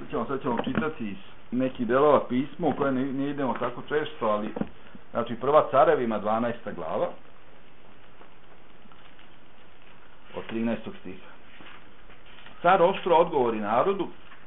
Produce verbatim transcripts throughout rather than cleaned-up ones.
nastavit ćemo, sad ćemo čitati iz nekih delova pisma u koje ne, ne idemo tako često, ali znači prva Carevima dvanaesta glava od trinaestog stiha. Car oštro odgovori narodu,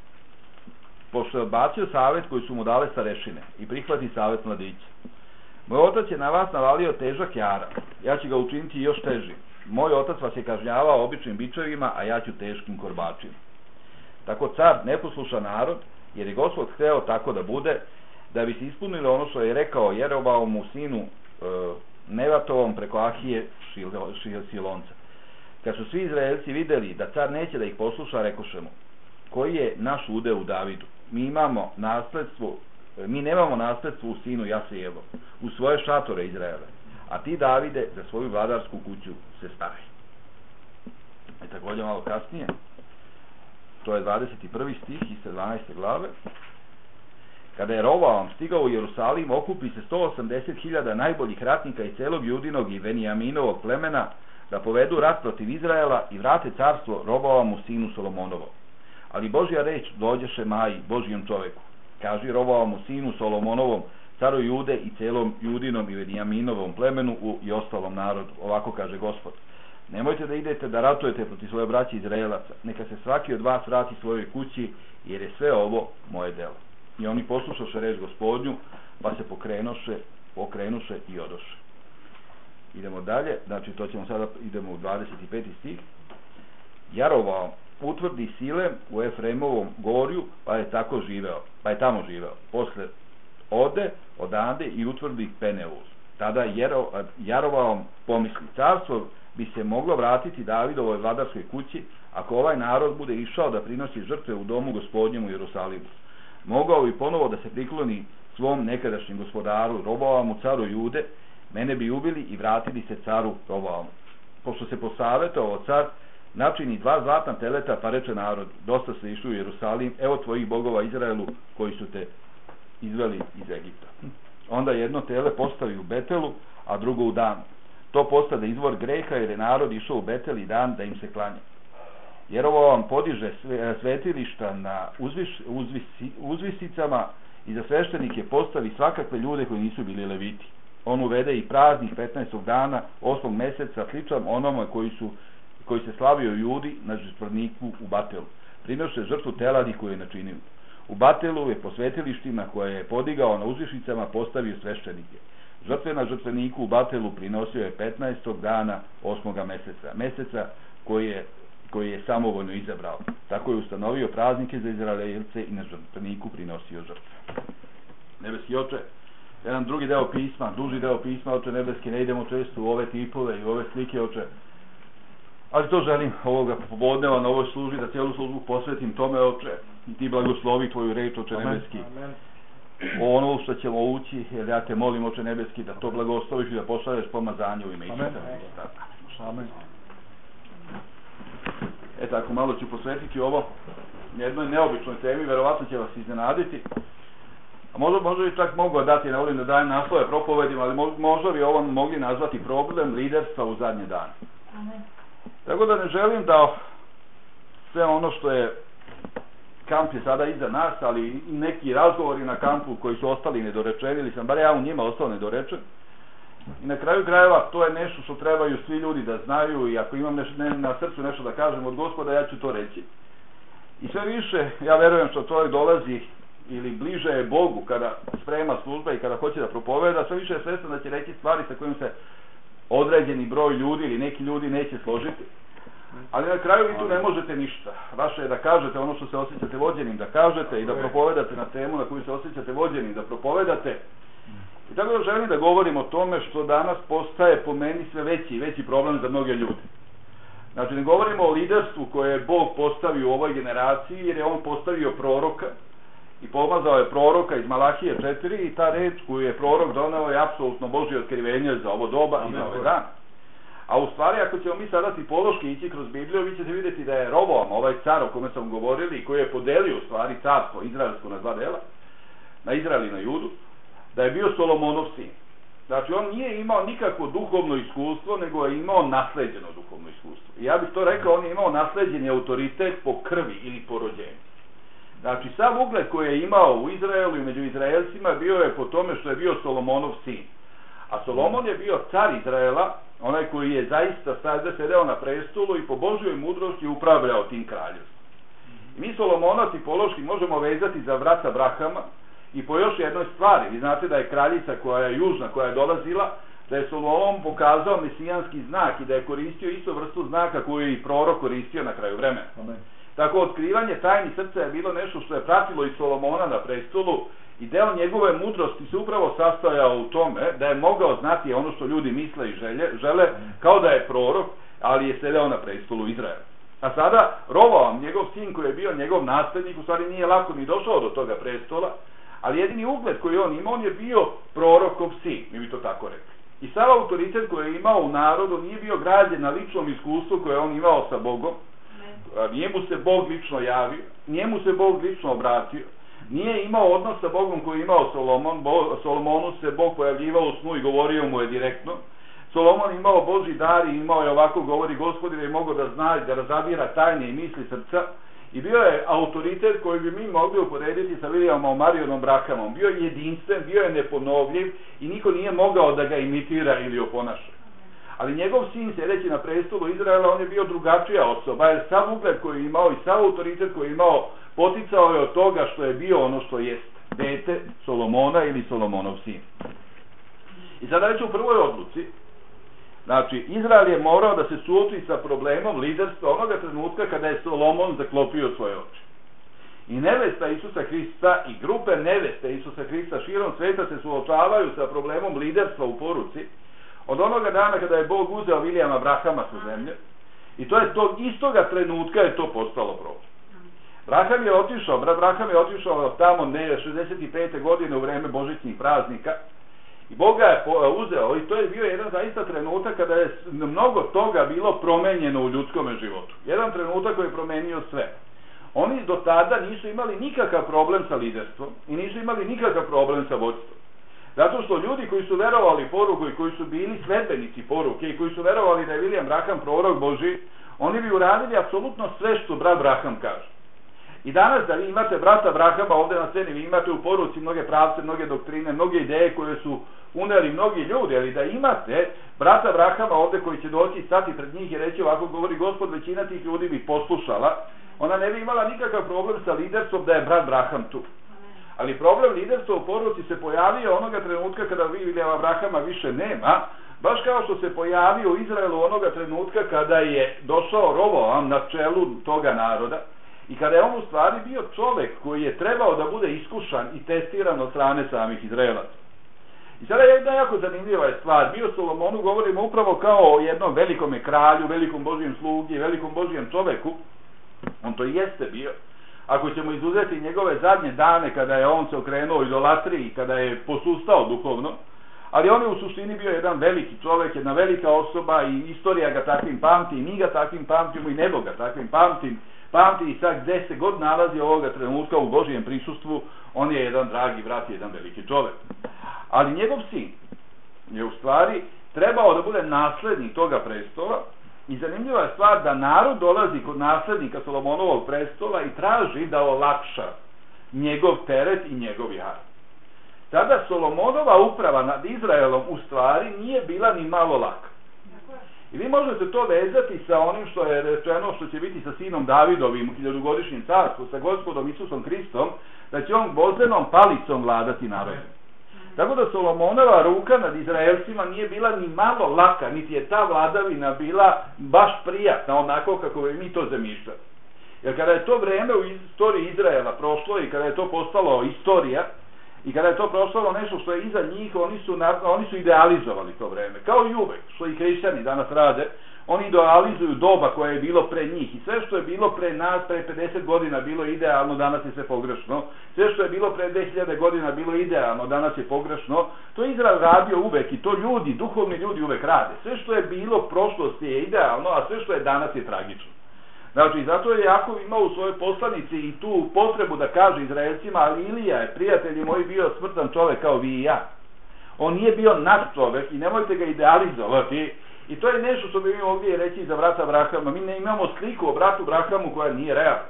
pošto je odbacio savjet koji su mu dale starešine i prihvati savjet mladića. Moj otac je na vas navalio težak jara, ja ću ga učiniti još težim. Moj otac vas je kažnjavao običnim bičevima, a ja ću teškim korbačima. Tako car ne posluša narod, jer je Gospod hteo tako da bude, da bi se ispunilo ono što je rekao Jeroboamu sinu e, Nevatovom preko Ahije Silonca. Kad su svi Izraelci videli da car neće da ih posluša, rekoše mu: koji je naš udeo u Davidu? Mi imamo nasledstvo, mi nemamo nasledstvo u sinu Jasejevom, u svoje šatore Izraele, a ti, Davide, za svoju vladarsku kuću se stavi. I također malo kasnije, to je dvadeset prvi stih iz dvanaeste glave. Kada je Roboam stigao u Jerusalim, okupi se sto osamdeset hiljada najboljih ratnika iz celog Judinog i Venijaminovog plemena da povedu rat protiv Izraela i vrate carstvo Roboamu sinu Solomonovom. Ali Božja reč dođeše Maji, Božjem čoveku: kaži Roboamu sinu Solomonovom, caru Jude i celom Judinom i Venijaminovom plemenu u i ostalom narodu. Ovako kaže Gospod: nemojte da idete da ratujete protiv svoje braće Izraelaca, neka se svaki od vas vrati svojoj kući, jer je sve ovo moje delo. I oni poslušaše reč Gospodnju, pa se pokrenuše, pokrenuše i odoše. Idemo dalje, znači to ćemo sada, idemo u dvadeset peti stih. Jeroboam utvrdi sile u Efremovom gorju, pa je tako živeo, pa je tamo živeo. Posle ode odande i utvrdi Peneus. Tada Jeroboam pomisli: carstvo bi se moglo vratiti Davidovoj vladarskoj kući ako ovaj narod bude išao da prinosi žrtve u domu Gospodnjem u Jerusalimu. Mogao bi ponovo da se prikloni svom nekadašnjem gospodaru Roboamu, caru Jude, mene bi ubili i vratili se caru Roboamu. Pošto se posavetovao car, načini dva zlatna teleta, pa reče narod: dosta ste išli u Jerusalim, evo tvojih bogova Izraelu koji su te izveli iz Egipta. Onda jedno tele postavi u Betelu, a drugo u Danu. To postade izvor greha, jer je narod išao u Betel i Dan da im se klanja. Jeroboam podiže svetilišta na uzviš, uzvisi, uzvisicama i za sveštenike postavi svakakve ljude koji nisu bili leviti. On uvede i praznih petnaestog dana osmog meseca, sličan onome koji, su, koji se slavio Judi na žrtveniku u Batelu. Prinoše žrtvu teladi koju je načinio. U Batelu je po svetilištima koje je podigao na uzvišicama postavio sveštenike. Žrtve na žrtveniku u Batelu prinosio je petnaestog dana osmoga meseca, meseca koji je, koji je samovoljno izabrao. Tako je ustanovio praznike za Izraelce i na žrtveniku prinosio žrtve. Nebeski Oče, jedan drugi deo pisma, duži deo pisma, Oče nebeski, ne idemo često u ove tipove i u ove slike, Oče, ali to želim ovoga popodneva na ovoj službi, da cijelu službu posvetim tome, Oče, i ti blagoslovi tvoju reč, Oče nebeski. Amen. O ono što ćemo ući, jer ja te molim, Oče nebeski, da to blagosloviš i da pošalješ pomazanje u ime Isusa Hrista. Amen. E tako, malo ću posvetiti ovo jednoj neobičnoj temi, verovatno će vas iznenaditi. A možda, možda bi čak mogu dati, ne volim da dajem naslove propovedima, ali možda bi ovo mogli nazvati problem liderstva u zadnje dane. Amen. Tako da ne želim da sve ono što je, kamp je sada iza nas, ali neki razgovori na kampu koji su ostali nedorečeni, ili sam bar ja u njima ostao nedorečen. I na kraju krajeva to je nešto što trebaju svi ljudi da znaju, i ako imam nešto, ne, na srcu nešto da kažem od Gospoda, ja ću to reći. I sve više, ja verujem što čovjek dolazi ili bliže je Bogu kada sprema služba i kada hoće da propoveda, sve više je svestan da će reći stvari sa kojim se određeni broj ljudi ili neki ljudi neće složiti. Ali na kraju vi tu ne možete ništa. Vaše je da kažete ono što se osjećate vođenim da kažete i da propovedate na temu na koju se osjećate vođenim da propovedate. I tako da želim da govorim o tome što danas postaje po meni sve veći i veći problem za mnoge ljude. Znači, ne govorimo o liderstvu koje je Bog postavio u ovoj generaciji, jer je on postavio proroka i pomazao je proroka iz Malahije četiri, i ta reč koju je prorok doneo je apsolutno Božje otkrivenje za ovo doba i za ovaj dan. A u stvari, ako ćemo mi sada tipološki ići kroz Bibliju, vi ćete vidjeti da je Roboam, ovaj car o kome sam govorili i koji je podelio u stvari carstvo izraelsko na dva dela, na Izrael i na Judu, da je bio Solomonov sin. Znači, on nije imao nikakvo duhovno iskustvo, nego je imao nasleđeno duhovno iskustvo. I ja bih to rekao, on je imao nasleđeni autoritet po krvi ili po rođenju. Znači, sav ugled koji je imao u Izraelu i među Izraelcima bio je po tome što je bio Solomonov sin. A Solomon je bio car Izraela, onaj koji je zaista sada sedeo na prestolu i po Božjoj mudrosti upravljao tim kraljevstvom. I mi Solomona tipološki možemo vezati za brata Abrahama i po još jednoj stvari. Vi znate da je kraljica koja je južna, koja je dolazila, da je Solomon pokazao mesijanski znak i da je koristio isto vrstu znaka koju je i prorok koristio na kraju vremena. Amen. Tako, otkrivanje tajni srca je bilo nešto što je pratilo i Solomona na prestolu i deo njegove mudrosti se upravo sastojao u tome da je mogao znati ono što ljudi misle i želje, žele, kao da je prorok, ali je sedeo na prestolu Izraela. A sada Roboam, njegov sin koji je bio njegov naslednik, u stvari nije lako ni došao do toga prestola, ali jedini ugled koji on imao, on je bio prorokov sin, mi bi to tako rekli. I sav autoritet koji je imao u narodu nije bio građen na ličnom iskustvu koje on imao sa Bogom, njemu se Bog lično javio, njemu se Bog lično obratio, nije imao odnos sa Bogom koji je imao Solomon, Bo, Solomonu se Bog pojavljivao u snu i govorio mu je direktno. Solomon imao Božji dar i imao je ovako govori Gospodin da je mogao da zna i da razabira tajne i misli srca i bio je autoritet koji bi mi mogli uporediti sa Williamom Marionom Brahamom. Bio je jedinstven, bio je neponovljiv i niko nije mogao da ga imitira ili oponaša. Ali njegov sin, sjedeći na prestolu Izraela, on je bio drugačija osoba, jer sav ugled koji je imao i sav autoritet koji je imao poticao je od toga što je bio ono što jest, dete Solomona ili Solomonov sin. I sada već u prvoj odluci, znači, Izrael je morao da se suoči sa problemom liderstva onoga trenutka kada je Solomon zaklopio svoje oči. I nevesta Isusa Hrista i grupe neveste Isusa Hrista širom sveta se suočavaju sa problemom liderstva u poruci od onoga dana kada je Bog uzeo Williama Brahama sa zemlje i to je tog istoga trenutka je to postalo problem. Braham je otišao, brat Braham je otišao tamo ne šezdeset pete godine u vreme božićnih praznika i Bog ga je uzeo i to je bio jedan zaista trenutak kada je mnogo toga bilo promenjeno u ljudskom životu. Jedan trenutak koji je promenio sve. Oni do tada nisu imali nikakav problem sa liderstvom i nisu imali nikakav problem sa vođstvom. Zato što ljudi koji su verovali poruku i koji su bili sledbenici poruke i koji su verovali da je William Braham prorok Božji, oni bi uradili apsolutno sve što brat Braham kaže. I danas da vi imate brata Brahama ovde na sceni, vi imate u poruci mnoge pravce, mnoge doktrine, mnoge ideje koje su uneli mnogi ljudi, ali da imate brata Brahama ovde koji će doći stati pred njih i reći ovako govori Gospod, većina tih ljudi bi poslušala, ona ne bi imala nikakav problem sa liderstvom da je brat Braham tu. Ali problem liderstva u poruci se pojavio onoga trenutka kada Williama Brahama više nema, baš kao što se pojavio u Izraelu onoga trenutka kada je došao Roboam na čelu toga naroda i kada je on u stvari bio čovek koji je trebao da bude iskušan i testiran od strane samih Izraelaca. I sada je jedna jako zanimljiva stvar. Mi o Solomonu govorimo upravo kao o jednom velikom kralju, velikom Božjem slugi, velikom Božjem čoveku. On to i jeste bio. Ako ćemo izuzeti njegove zadnje dane kada je on se okrenuo idolatriji, kada je posustao duhovno, ali on je u suštini bio jedan veliki čovek, jedna velika osoba i istorija ga takvim pamti i mi ga takvim pamtimo i nebo ga takvim pamtim, pamti i sad gde se god nalazi ovoga trenutka u Božijem prisustvu, on je jedan dragi brat, jedan veliki čovek. Ali njegov sin je u stvari trebao da bude naslednik toga prestola i zanimljiva je stvar da narod dolazi kod naslednika Solomonovog prestola i traži da olakša njegov teret i njegov jar. Tada Solomonova uprava nad Izraelom u stvari nije bila ni malo laka. I vi možete to vezati sa onim što je rečeno što će biti sa sinom Davidovim u hiljadugodišnjem carstvu, sa Gospodom Isusom Hristom, da će on gvozdenom palicom vladati narodom. Tako da Solomonova ruka nad Izraelcima nije bila ni malo laka, niti je ta vladavina bila baš prijatna, onako kako bi mi to zamišljali. Jer kada je to vreme u istoriji Izraela prošlo i kada je to postalo istorija, i kada je to prošlo nešto što je iza njih, oni su, oni su idealizovali to vreme. Kao i uvek, što i hrišćani danas rade, oni idealizuju doba koje je bilo pre njih. I sve što je bilo pre nas, pre pedeset godina bilo idealno, danas je sve pogrešno. Sve što je bilo pre dve hiljade godina bilo idealno, danas je pogrešno. To je Izrael radio uvek i to ljudi, duhovni ljudi uvek rade. Sve što je bilo prošlosti je idealno, a sve što je danas je tragično. Znači, zato je Jakov imao u svojoj poslanici i tu potrebu da kaže Izraelcima, ali Ilija je, prijatelji moji, bio smrtan čovek kao vi i ja. On nije bio nadčovek i nemojte ga idealizovati. I to je nešto što bi mi mogli reći za brata Brahama. Mi ne imamo sliku o bratu Brahamu koja nije realna.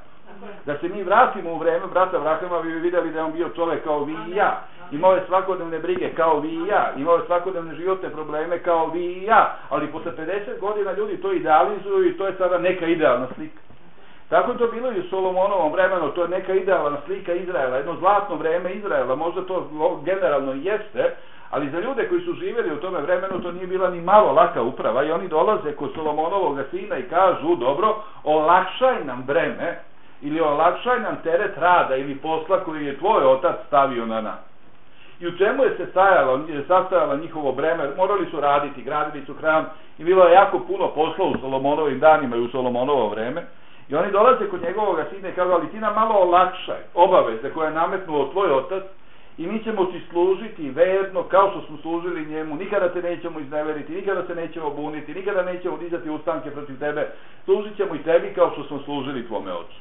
Da se mi vratimo u vreme brata Avrahama, vi bi vidjeli da je on bio čovjek kao vi i ja. Imao je svakodnevne brige kao vi i ja. Imao je svakodnevne životne probleme kao vi i ja. Ali posle pedeset godina ljudi to idealizuju i to je sada neka idealna slika. Tako je to bilo i u Solomonovom vremenu, to je neka idealna slika Izraela, jedno zlatno vreme Izraela, možda to generalno jeste, ali za ljude koji su živjeli u tome vremenu to nije bila ni malo laka uprava i oni dolaze kod Solomonovog sina i kažu, dobro, olakšaj nam breme ili olakšaj nam teret rada ili posla koji je tvoj otac stavio na nas. I u čemu je se stajalo, sastajalo njihovo breme? Morali su raditi, gradili su hram i bilo je jako puno posla u Solomonovim danima i u Solomonovo vreme. I oni dolaze kod njegovog sina i kažu, ali ti nam malo olakšaj obaveze koje je nametnuo tvoj otac i mi ćemo ti služiti verno kao što smo služili njemu, nikada te nećemo izneveriti, nikada se nećemo buniti, nikada nećemo dizati ustanke protiv tebe, služit ćemo i tebi kao što smo služili tvome ocu.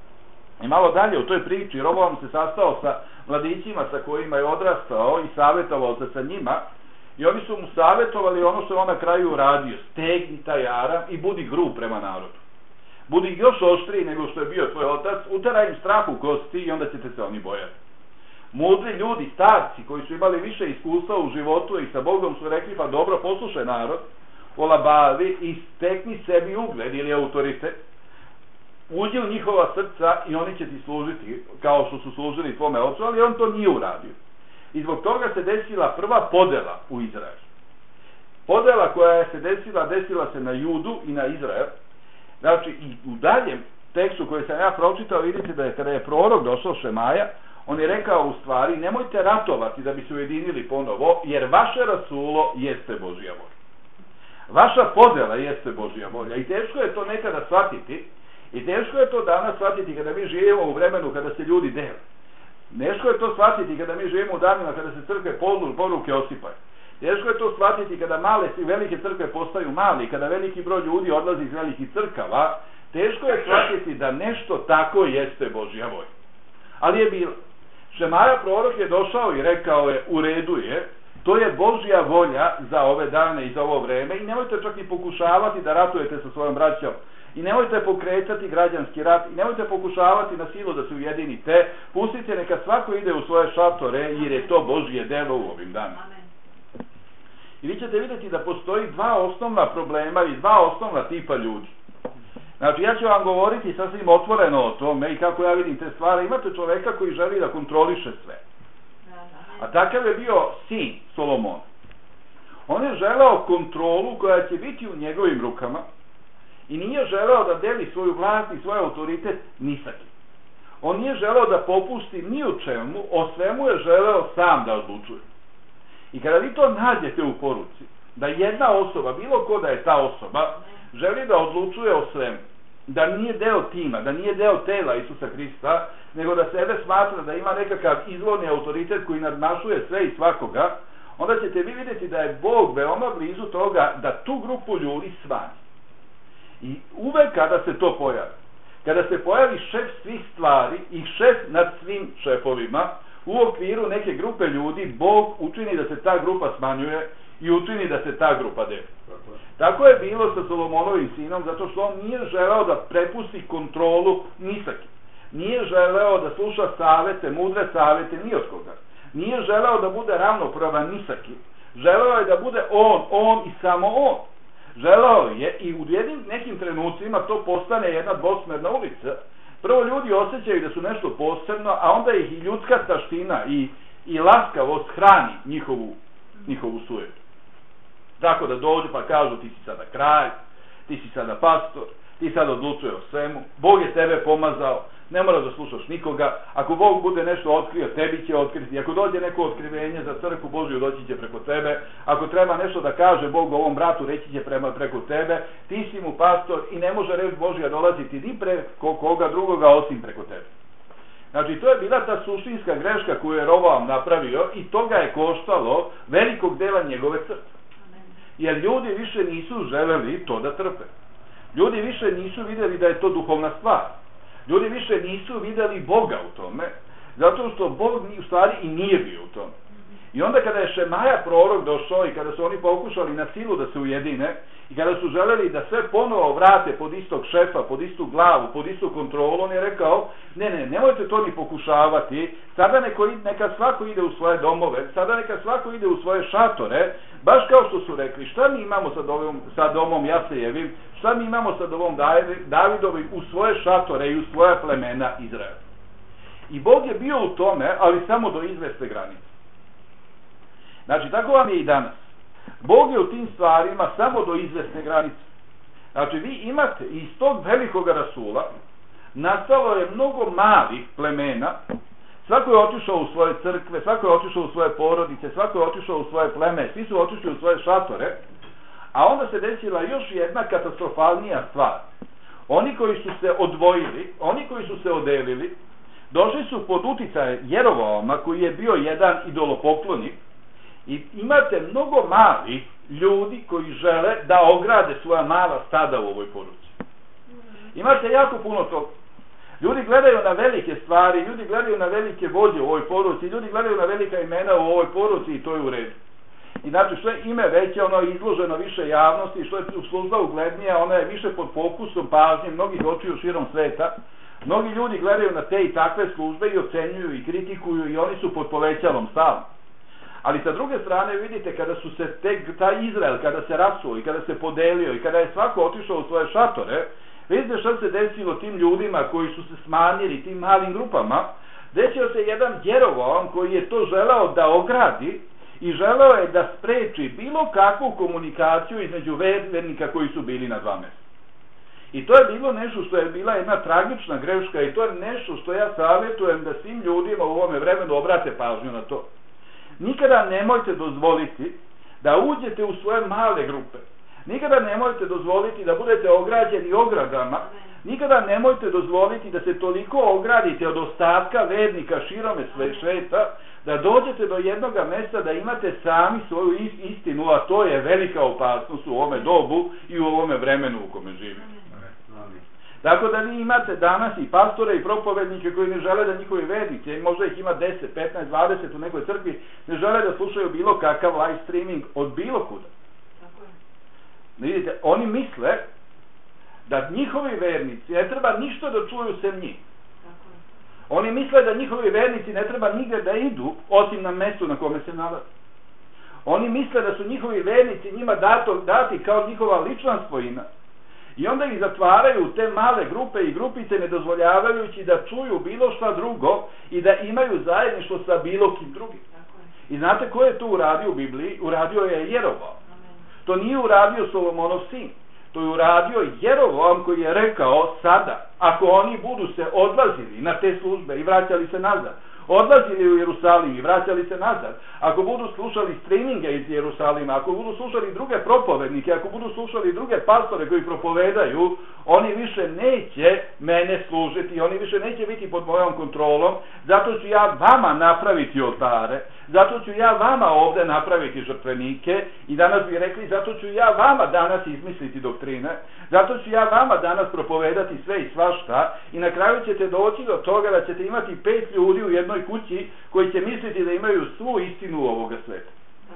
I malo dalje u toj priči Roboam se sastao sa mladićima sa kojima je odrastao i savjetovao se sa njima i oni su mu savjetovali ono što je on na kraju uradio, stegni taj aram i budi grub prema narodu. Budi još oštriji nego što je bio tvoj otac, uteraj im strah u kosti i onda ćete se oni bojati. Mudri ljudi, starci koji su imali više iskustva u životu i sa Bogom su rekli, pa dobro, poslušaj narod, olabavi i stekni sebi ugled ili autoritet, uđi u njihova srca i oni će ti služiti kao što su služili tvome ocu, ali on to nije uradio. I zbog toga se desila prva podela u Izraelu. Podela koja je se desila, desila se na Judu i na Izrael. Znači, i u daljem tekstu koji sam ja pročitao, vidite da je kada je prorok došao Šemaja, on je rekao u stvari, nemojte ratovati da bi se ujedinili ponovo, jer vaše rasulo jeste Božja volja. Vaša podela jeste Božja volja i teško je to nekada shvatiti i teško je to danas shvatiti kada mi živimo u vremenu kada se ljudi dele. Teško je to shvatiti kada mi živimo u danima kada se crkve poruke osipaju. Teško je to shvatiti kada male i velike crkve postaju mali, kada veliki broj ljudi odlazi iz velikih crkava, teško je shvatiti da nešto tako jeste Božja volja. Ali je bilo. Šemaja prorok je došao i rekao je, u redu je, to je Božja volja za ove dane i za ovo vreme i nemojte čak ni pokušavati da ratujete sa svojom braćom i nemojte pokretati građanski rat i nemojte pokušavati na silu da se ujedinite, pustite neka svako ide u svoje šatore jer je to Božje delo u ovim danima. I vi ćete vidjeti da postoji dva osnovna problema i dva osnovna tipa ljudi. Znači, ja ću vam govoriti sasvim otvoreno o tome i kako ja vidim te stvari. Imate čoveka koji želi da kontroliše sve. A takav je bio sin Solomon. On je želeo kontrolu koja će biti u njegovim rukama i nije želeo da deli svoju vlast i svoj autoritet ni sa kim. On nije želeo da popusti ni u čemu, o svemu je želeo sam da odlučuje. I kada vi to nađete u poruci, da jedna osoba, bilo ko da je ta osoba, želi da odlučuje o svemu, da nije deo tima, da nije deo tela Isusa Hrista, nego da sebe smatra da ima nekakav izvorni autoritet koji nadmašuje sve i svakoga, onda ćete vi vidjeti da je Bog veoma blizu toga da tu grupu ljudi smanji. I uvek kada se to pojavi, kada se pojavi šef svih stvari i šef nad svim šefovima, u okviru neke grupe ljudi, Bog učini da se ta grupa smanjuje i učini da se ta grupa deli. Tako je bilo sa Solomonovim sinom, zato što on nije želeo da prepusti kontrolu ni sa kim. Nije želeo da sluša savete, mudre savete ni od koga. Nije želeo da bude ravnopravan ni sa kim. Želeo je da bude on, on i samo on. Želeo je i u jednim nekim trenucima to postane jedna dvosmerna ulica. Prvo ljudi osjećaju da su nešto posebno, a onda ih i ljudska taština i, i laskavost hrani njihovu, njihovu sujetu. Tako da dođu pa kažu ti si sada kralj, ti si sada pastor, ti sada odlučuje o svemu, Bog je tebe pomazao, ne moraš da slušaš nikoga, ako Bog bude nešto otkrio, tebi će otkriti, ako dođe neko otkrivenje za crkvu Božju, doći će preko tebe, ako treba nešto da kaže Bog ovom bratu, reći će prema preko tebe, ti si mu pastor i ne može reč Božja dolaziti ni preko koga drugoga osim preko tebe. Znači, to je bila ta suštinska greška koju je Roboam napravio i to ga je koštalo velikog dela njegove crkve. Jer ljudi više nisu želeli to da trpe. Ljudi više nisu vidjeli da je to duhovna stvar. Ljudi više nisu vidjeli Boga u tome, zato što Bog u stvari i nije bio u tome. I onda kada je Šemaja prorok došao i kada su oni pokušali na silu da se ujedine i kada su želeli da sve ponovo vrate pod istog šefa, pod istu glavu, pod istu kontrolu, on je rekao, ne, ne, nemojte to ni pokušavati, sada neko, neka svako ide u svoje domove, sada neka svako ide u svoje šatore, baš kao što su rekli, šta mi imamo sa, ovom, sa domom Jasejevim, šta mi imamo sa domom Davidovim u svoje šatore i u svoja plemena Izraela. I Bog je bio u tome, ali samo do izvesne granice. Znači, tako vam je i danas. Bog je u tim stvarima samo do izvesne granice. Znači, vi imate iz tog velikog rasula, nastalo je mnogo malih plemena, svako je otišao u svoje crkve, svako je otišao u svoje porodice, svako je otišao u svoje pleme, svi su otišli u svoje šatore, a onda se desila još jedna katastrofalnija stvar. Oni koji su se odvojili, oni koji su se odelili, došli su pod uticaj Jeroboama, koji je bio jedan idolopoklonik, i imate mnogo malih ljudi koji žele da ograde svoja mala stada u ovoj poruci. Imate jako puno toga. Ljudi gledaju na velike stvari, ljudi gledaju na velike vođe u ovoj poruci, ljudi gledaju na velika imena u ovoj poruci i to je u redu. I znači što je ime veće, ono je izloženo više javnosti, što je služba uglednija, ona je više pod fokusom pažnje mnogih očiju širom sveta. Mnogi ljudi gledaju na te i takve službe i ocenjuju i kritikuju i oni su pod povećalom stalno. Ali sa druge strane vidite kada su se tek, taj Izrael, kada se rasuo i kada se podelio i kada je svako otišao u svoje šatore, vidite što se desilo tim ljudima koji su se smanjili, tim malim grupama, desio se jedan Jeroboam koji je to želeo da ogradi i želeo je da spreči bilo kakvu komunikaciju između vernika koji su bili na dva mesta. I to je bilo nešto što je bila jedna tragična greška i to je nešto što ja savjetujem da svim ljudima u ovome vremenu obrate pažnju na to. Nikada nemojte dozvoliti da uđete u svoje male grupe. Nikada nemojte dozvoliti da budete ograđeni ogradama. Nikada nemojte dozvoliti da se toliko ogradite od ostatka vernika širome sveta, da dođete do jednog mjesta da imate sami svoju istinu, a to je velika opasnost u ovome dobu i u ovome vremenu u kome živimo. Tako da vi imate danas i pastore i propovednike koji ne žele da njihovi vernici, možda ih ima deset, petnaest, dvadeset u nekoj crkvi, ne žele da slušaju bilo kakav live streaming od bilo kuda. Vidite, oni misle da njihovi vernici ne treba ništa da čuju sem njih. Oni misle da njihovi vernici ne treba nigde da idu osim na mestu na kome se nalaze. Oni misle da su njihovi vernici njima dato, dati kao njihova lična svojina. I onda ih zatvaraju u te male grupe i grupice, ne dozvoljavajući da čuju bilo šta drugo i da imaju zajedništvo sa bilo kim drugim. I znate ko je to uradio u Bibliji? Uradio je Jeroboam. To nije uradio Solomonov sin. To je uradio Jeroboam koji je rekao sada, ako oni budu se odlazili na te službe i vraćali se nazad, odlazili u Jerusalim i vraćali se nazad, ako budu slušali streaminge iz Jerusalima, ako budu slušali druge propovednike, ako budu slušali druge pastore koji propovedaju, oni više neće mene služiti, oni više neće biti pod mojom kontrolom, zato ću ja vama napraviti oltare, zato ću ja vama ovde napraviti žrtvenike i danas bi rekli, zato ću ja vama danas izmisliti doktrine, zato ću ja vama danas propovedati sve i svašta i na kraju ćete doći do toga da ćete imati pet ljudi u jednoj kući koji će misliti da imaju svu istinu ovoga sveta.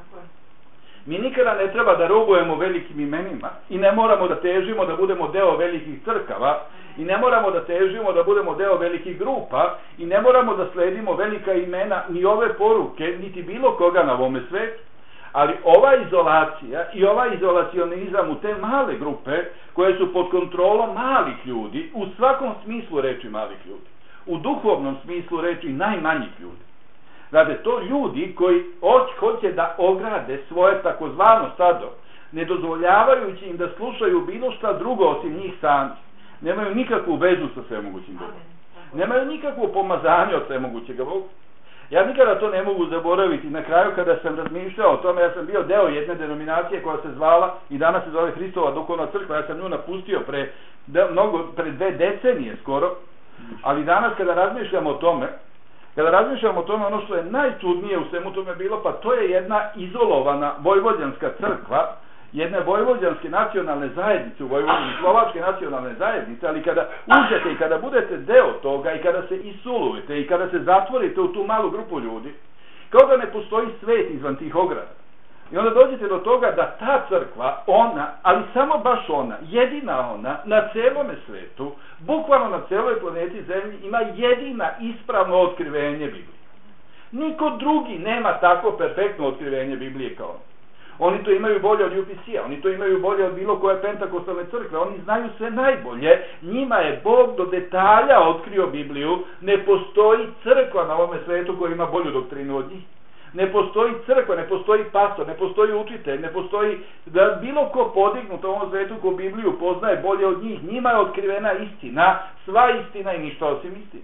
Mi nikada ne treba da robujemo velikim imenima i ne moramo da težimo da budemo deo velikih crkava i ne moramo da težimo da budemo deo velikih grupa i ne moramo da sledimo velika imena ni ove poruke, niti bilo koga na ovome svetu. Ali ova izolacija i ovaj izolacionizam u te male grupe koje su pod kontrolom malih ljudi, u svakom smislu reči malih ljudi, u duhovnom smislu reči najmanjih ljudi. Znate, to ljudi koji hoće da ograde svoje takozvano stado, ne dozvoljavajući im da slušaju bilo šta drugo osim njih sami, nemaju nikakvu vezu sa svemogućim Bogom. Nemaju nikakvo pomazanje od svemogućega Boga. Ja nikada to ne mogu zaboraviti. Na kraju kada sam razmišljao o tome, ja sam bio deo jedne denominacije koja se zvala i danas se zove Hristova duhovna crkva. Ja sam nju napustio pre, mnogo, pre dve decenije skoro, ali danas kada razmišljam o tome, kada razmišljam o tome, ono što je najčudnije u svemu tome bilo, pa to je jedna izolovana vojvođanska crkva, jedne vojvođanske nacionalne zajednice u Vojvodini, slovačke nacionalne zajednice, ali kada uđete i kada budete deo toga i kada se isulujete i kada se zatvorite u tu malu grupu ljudi, Kao da ne postoji svet izvan tih ograda. I onda dođete do toga da ta crkva, ona, ali samo baš ona, jedina ona, na celome svetu, bukvalno na celoj planeti Zemlji, ima jedina ispravno otkrivenje Biblije. Niko drugi nema tako perfektno otkrivenje Biblije kao on. Oni to imaju bolje od U P C-a, oni to imaju bolje od bilo koje pentakostalne crkve, oni znaju sve najbolje, njima je Bog do detalja otkrio Bibliju, ne postoji crkva na ovome svetu koja ima bolju doktrinu od njih. Ne postoji crkva, ne postoji pastor, ne postoji učitelj, ne postoji da bilo ko podignut u ovom svetu ko Bibliju poznaje bolje od njih. Njima je otkrivena istina, sva istina i ništa osim istine.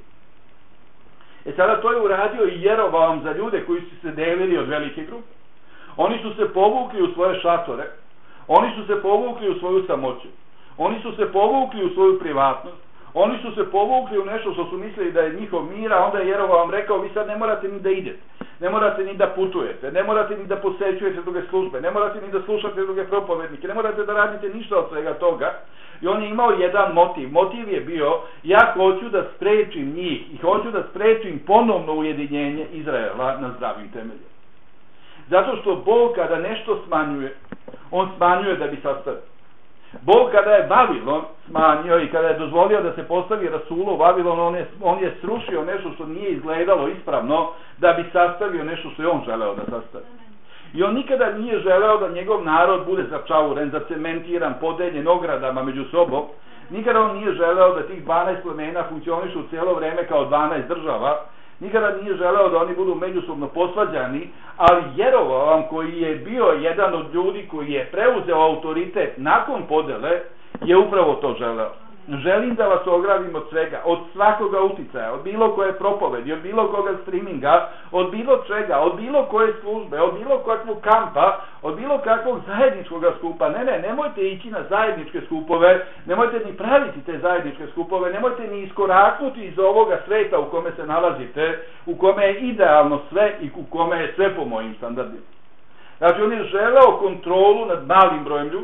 E sada to je uradio i Jeroboam za ljude koji su se delili od velike grupe. Oni su se povukli u svoje šatore, oni su se povukli u svoju samoću, oni su se povukli u svoju privatnost, oni su se povukli u nešto što su mislili da je njihov mir, a onda je Jeroboam rekao, vi sad ne morate ni da idete, ne morate ni da putujete, ne morate ni da posećujete druge službe, ne morate ni da slušate druge propovednike, ne morate da radite ništa od svega toga. I on je imao jedan motiv. Motiv je bio, ja hoću da sprečim njih i hoću da sprečim ponovno ujedinjenje Izraela na zdravim temeljima. Zato što Bog kada nešto smanjuje, on smanjuje da bi sastavio. Bog kada je Vavilon smanjio i kada je dozvolio da se postavi Rasulo u Vavilon, on je, on je srušio nešto što nije izgledalo ispravno da bi sastavio nešto što je on želeo da sastavi. I on nikada nije želeo da njegov narod bude začauren, zacementiran, podeljen ogradama među sobom. Nikada on nije želeo da tih dvanaest plemena funkcionišu cijelo vreme kao dvanaest država. Nikada nije želeo da oni budu međusobno posvađani, ali Jeroboam koji je bio jedan od ljudi koji je preuzeo autoritet nakon podele, je upravo to želeo. Želim da vas ogradim od svega, od svakoga uticaja, od bilo koje propovedi, od bilo koga streaminga, od bilo čega, od bilo koje službe, od bilo kakvog kampa, od bilo kakvog zajedničkog skupa. Ne, ne, nemojte ići na zajedničke skupove, nemojte ni praviti te zajedničke skupove, nemojte ni iskoraknuti iz ovoga sveta u kome se nalazite, u kome je idealno sve i u kome je sve po mojim standardima. Znači, on je želeo kontrolu nad malim brojem ljudi.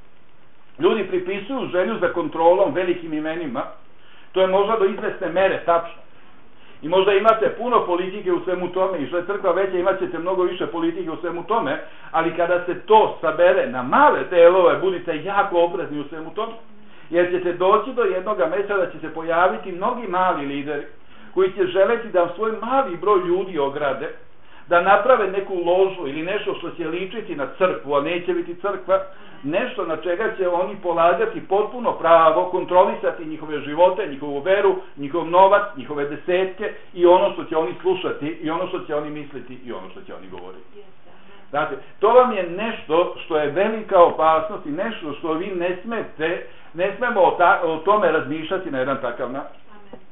Ljudi pripisuju želju za kontrolom velikim imenima, to je možda do izvesne mere tačno. I možda imate puno politike u svemu tome i što je crkva veća imat ćete mnogo više politike u svemu tome, ali kada se to sabere na male delove, budite jako oprezni u svemu tome. Jer ćete doći do jednoga mesta da će se pojaviti mnogi mali lideri koji će želeti da svoj mali broj ljudi ograde, da naprave neku ložu ili nešto što će ličiti na crkvu, a neće biti crkva, nešto na čega će oni polagati potpuno pravo, kontrolisati njihove živote, njihovu veru, njihov novac, njihove desetke i ono što će oni slušati i ono što će oni misliti i ono što će oni govoriti. Znate, to vam je nešto što je velika opasnost i nešto što vi ne smete, ne smemo o, ta, o tome razmišljati na jedan takav način.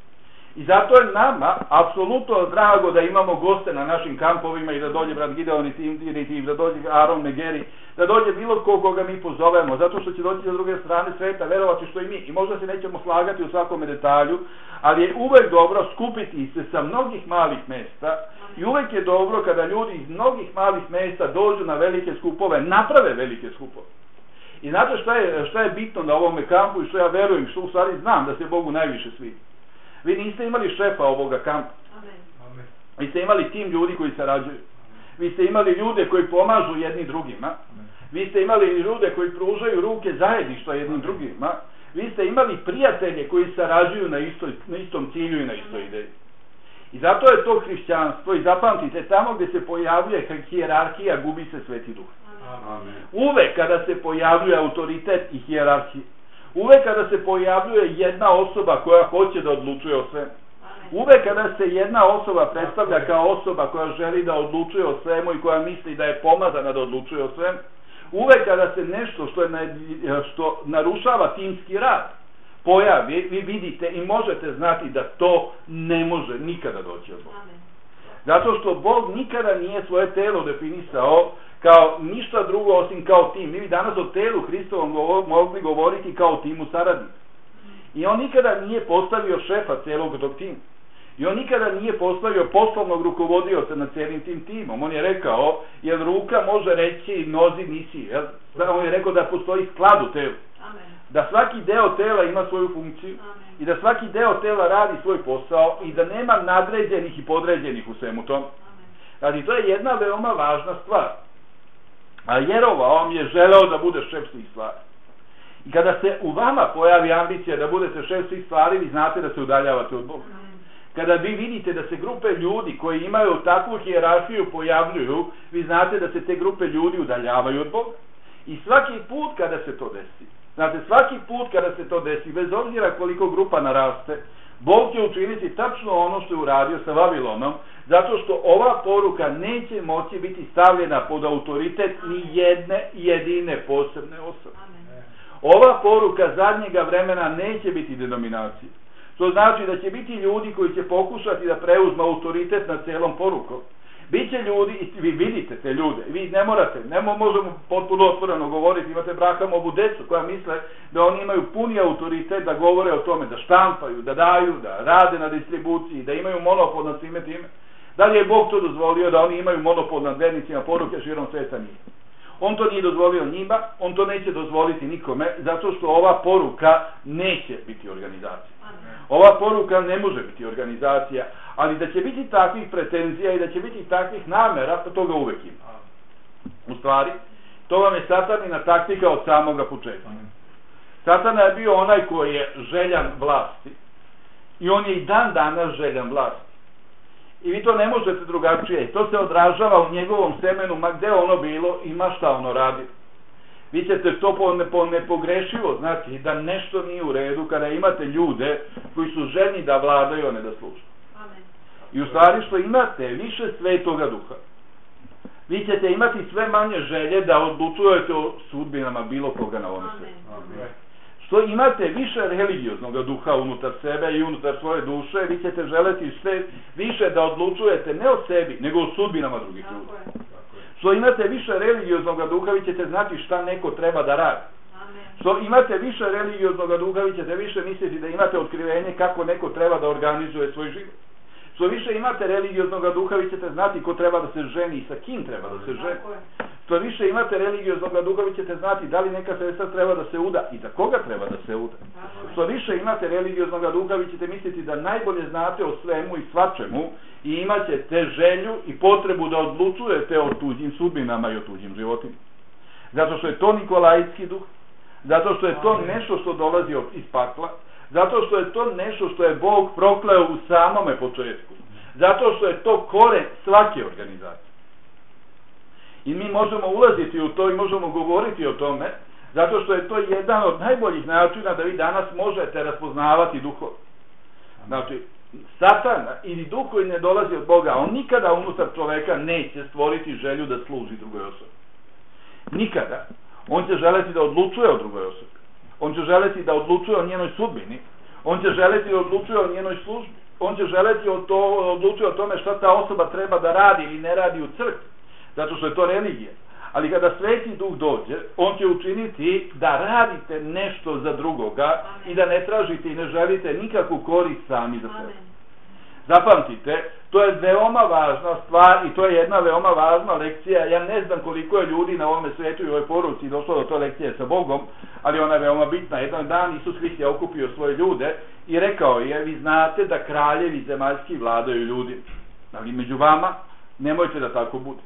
I zato je nama apsolutno drago da imamo goste na našim kampovima i da dođe brat Gideon i Tim, da dođe Aron Megeri, da dođe bilo ko koga mi pozovemo, zato što će doći sa druge strane sveta, verovati što i mi. I možda se nećemo slagati u svakome detalju, ali je uvek dobro skupiti se sa mnogih malih mesta i uvek je dobro kada ljudi iz mnogih malih mesta dođu na velike skupove, naprave velike skupove. I znate šta je, šta je bitno na ovome kampu i što ja verujem, što u stvari znam da se Bogu najviše svidi. Vi niste imali šefa ovoga kampa. Amen. Vi ste imali tim ljudi koji sarađuju. Vi ste imali ljude koji pomažu jedni drugima. Amen. Vi ste imali ljude koji pružaju ruke zajedništva jednim Amen. Drugima. Vi ste imali prijatelje koji sarađuju na, istoj, na istom cilju i na istoj ideji. I zato je to hrišćanstvo. I zapamtite, tamo gdje se pojavljuje hijerarhija, gubi se Sveti Duh. Amen. Uvek kada se pojavljuje autoritet i hijerarhija, uvek kada se pojavljuje jedna osoba koja hoće da odlučuje o svemu, uvek kada se jedna osoba predstavlja kao osoba koja želi da odlučuje o svemu i koja misli da je pomazana da odlučuje o svemu, uvek kada se nešto što, je na, što narušava timski rad pojavi, vi vidite i možete znati da to ne može nikada doći od Boga. Zato što Bog nikada nije svoje telo definisao kao ništa drugo osim kao tim. Mi bi danas o telu Hristovom mogli govoriti kao timu saradnika. I on nikada nije postavio šefa celog tog tima. I on nikada nije postavio poslovnog rukovodioca na celim tim timom. On je rekao, jer ruka može reći nozi nisi. Jel? On je rekao da postoji sklad u telu. Amen. Da svaki deo tela ima svoju funkciju. Amen. I da svaki deo tela radi svoj posao i da nema nadređenih i podređenih u svemu tom. Znači, to je jedna veoma važna stvar. A Jerova, on je želeo da bude šef svih stvari. I kada se u vama pojavi ambicija da budete šef svih stvari, vi znate da se udaljavate od Boga. Kada vi vidite da se grupe ljudi koji imaju takvu hijerarhiju pojavljuju, vi znate da se te grupe ljudi udaljavaju od Boga. I svaki put kada se to desi, znate, svaki put kada se to desi, bez obzira koliko grupa naraste, Bog će učiniti tačno ono što je uradio sa Vavilonom, zato što ova poruka neće moći biti stavljena pod autoritet ni jedne jedine posebne osobe. Ova poruka zadnjega vremena neće biti denominacija. To znači da će biti ljudi koji će pokušati da preuzmu autoritet nad celom porukom. Biće ljudi, i vi vidite te ljude, vi ne morate, ne možemo potpuno otvoreno govoriti, imate Brahamovu decu koja misle da oni imaju puni autoritet da govore o tome, da štampaju, da daju, da rade na distribuciji, da imaju monopol nad svime time. Da li je Bog to dozvolio da oni imaju monopol nad vernicima poruke širom sveta? Nije. On to nije dozvolio njima, on to neće dozvoliti nikome, zato što ova poruka neće biti organizacija. Ova poruka ne može biti organizacija, ali da će biti takvih pretenzija i da će biti takvih namera, pa toga uvek ima. U stvari, to vam je satanina taktika od samoga početka. Satana je bio onaj koji je željan vlasti i on je i dan danas željan vlasti. I vi to ne možete drugačije. To se odražava u njegovom semenu, ma gde ono bilo i ma šta ono radi. Vi ćete to po nepogrešivo znači da nešto nije u redu kada imate ljude koji su željni da vladaju, a ne da slušaju. I u stvari što imate više svetoga duha, vi ćete imati sve manje želje da odlučujete o sudbinama bilo koga na ovom svijetu. Što imate više religioznog duha unutar sebe i unutar svoje duše, vi ćete želeti sve više da odlučujete ne o sebi, nego o sudbinama drugih ljudi. Što imate više religioznog duha, vi ćete znati šta neko treba da radi. Što imate više religioznog duha, vi ćete više misliti da imate otkrivenje kako neko treba da organizuje svoj život. Što više imate religioznog duha, vi ćete znati ko treba da se ženi i sa kim treba da se ženi. Što više imate religioznog duha, vi ćete znati da li neka sestra treba da se uda i za koga treba da se uda. Što više imate religioznog duha, vi ćete misliti da najbolje znate o svemu i svačemu i imat ćete želju i potrebu da odlučujete o tuđim sudbinama i o tuđim životima. Zato što je to nikolajski duh, zato što je to nešto što dolazi iz pakla, zato što je to nešto što je Bog prokleo u samome početku, zato što je to koren svake organizacije. I mi možemo ulaziti u to i možemo govoriti o tome, zato što je to jedan od najboljih načina da vi danas možete raspoznavati duhove. Znači, Satana ili duh koji ne dolazi od Boga, on nikada unutar čoveka neće stvoriti želju da služi drugoj osobi. Nikada. On će želeti da odlučuje o drugoj osobi. On će želeti da odlučuje o njenoj sudbini. On će želeti da odlučuje o njenoj službi. On će želeti o to, odlučuje o tome šta ta osoba treba da radi ili ne radi u crkvi. Zato što je to religija. Ali kada Sveti Duh dođe, on će učiniti da radite nešto za drugoga. Amen. I da ne tražite i ne želite nikakvu korist sami za sebe. Zapamtite, to je veoma važna stvar i to je jedna veoma važna lekcija. Ja ne znam koliko je ljudi na ovome svetu i ovoj poruci došlo do to lekcije sa Bogom, ali ona je veoma bitna. Jedan dan Isus Hrist je okupio svoje ljude i rekao je, vi znate da kraljevi zemaljski vladaju ljudima. Ali među vama nemojte da tako bude.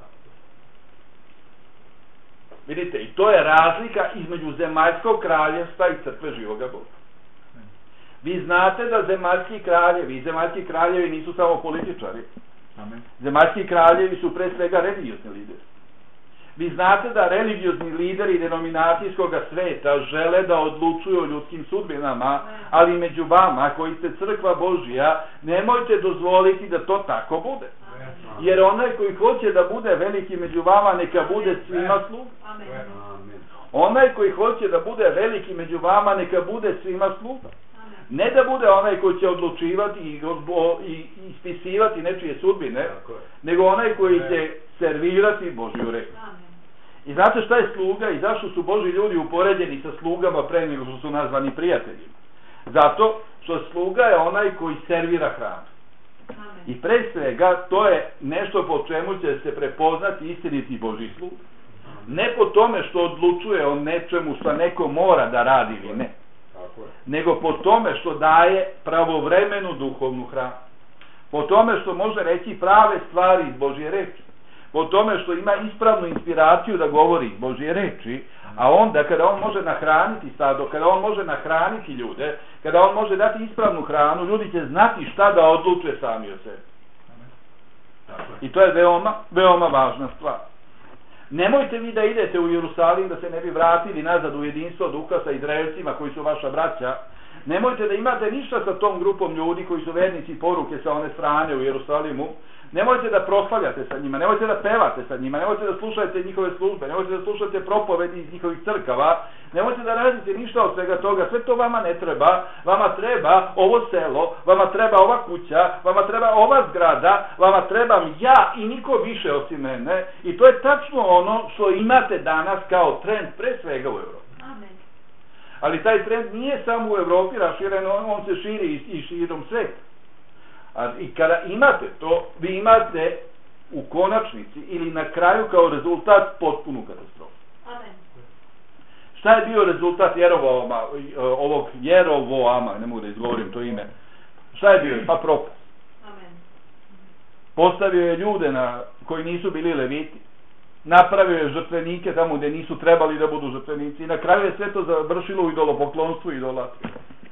Vidite, i to je razlika između zemaljskog kraljevstva i crkve živoga Boga. Vi znate da zemaljski kraljevi i zemaljski kraljevi nisu samo političari. Amen. Zemaljski kraljevi su pre svega religiozni lideri. Vi znate da religiozni lideri denominacijskog sveta žele da odlučuju o ljudskim sudbinama, ali među vama koji ste crkva Božija, nemojte dozvoliti da to tako bude. Jer onaj koji hoće da bude veliki među vama, neka bude svima sluga. Onaj koji hoće da bude veliki među vama, neka bude svima sluga. Ne da bude onaj koji će odlučivati i, i ispisivati nečije sudbine, nego onaj koji će servirati Božju reč. I znate šta je sluga i zašto su Božji ljudi upoređeni sa slugama pre nego što su nazvani prijateljima? Zato što sluga je onaj koji servira hranu. I pre svega to je nešto po čemu će se prepoznati istiniti Božji sluga. Ne po tome što odlučuje o nečemu što neko mora da radi ili ne, nego po tome što daje pravovremenu duhovnu hranu. po tome što može reći prave stvari iz Božje reči, po tome što ima ispravnu inspiraciju da govori Božje reči, a onda kada on može nahraniti stado, kada on može nahraniti ljude, kada on može dati ispravnu hranu, ljudi će znati šta da odluče sami o sebi. I to je veoma, veoma važna stvar. Nemojte vi da idete u Jerusalim da se ne bi vratili nazad u jedinstvo duha sa Izraelcima koji su vaša braća. Nemojte da imate ništa sa tom grupom ljudi koji su vernici poruke sa one strane u Jerusalimu. Nemojte da proslavljate sa njima, nemojte da pevate sa njima, nemojte da slušate njihove službe, nemojte da slušate propovedi iz njihovih crkava, nemojte da radite ništa od svega toga, sve to vama ne treba, vama treba ovo selo, vama treba ova kuća, vama treba ova zgrada, vama trebam ja i niko više osim mene, i to je tačno ono što imate danas kao trend pre svega u Evropi. Amen. Ali taj trend nije samo u Evropi raširen, on se širi i širom sveta. A i kada imate to, vi imate u konačnici ili na kraju kao rezultat potpunu katastrofu. Amen. Šta je bio rezultat Jerovoama, ovog Jerovoama, ne mogu da izgovorim to ime, šta je bio? Pa propast. Amen. Postavio je ljude na, koji nisu bili leviti, napravio je žrtvenike tamo gdje nisu trebali da budu žrtvenici i na kraju je sve to završilo u idolopoklonstvu i idolatriju.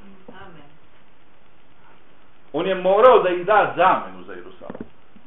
On je morao da im da zamenu za Jerusalim.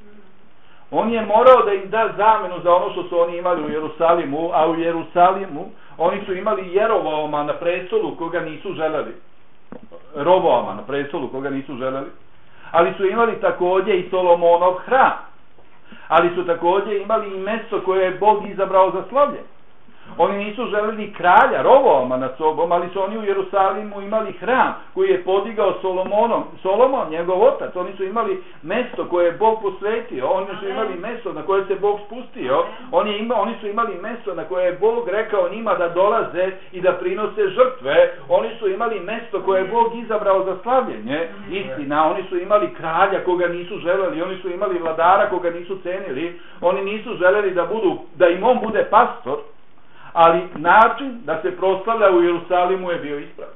On je morao da im da zamenu za ono što su oni imali u Jerusalimu, a u Jerusalimu oni su imali Jerovoama na prestolu koga nisu želeli. Roboama na prestolu koga nisu želeli. Ali su imali također i Solomonov hram. Ali su također imali i mesto koje je Bog izabrao za slavljenje. Oni nisu želeli kralja, Roboama nad sobom, ali su oni u Jerusalimu imali hram koji je podigao Solomonom, Solomon, njegov otac. Oni su imali mesto koje je Bog posvetio, oni su imali mesto na koje se Bog spustio, oni, ima, oni su imali mesto na koje je Bog rekao njima da dolaze i da prinose žrtve, oni su imali mesto koje je Bog izabrao za slavljenje, istina, oni su imali kralja koga nisu želeli, oni su imali vladara koga nisu cenili, oni nisu želeli da, budu, da im on bude pastor, ali način da se proslavlja u Jerusalimu je bio ispravan.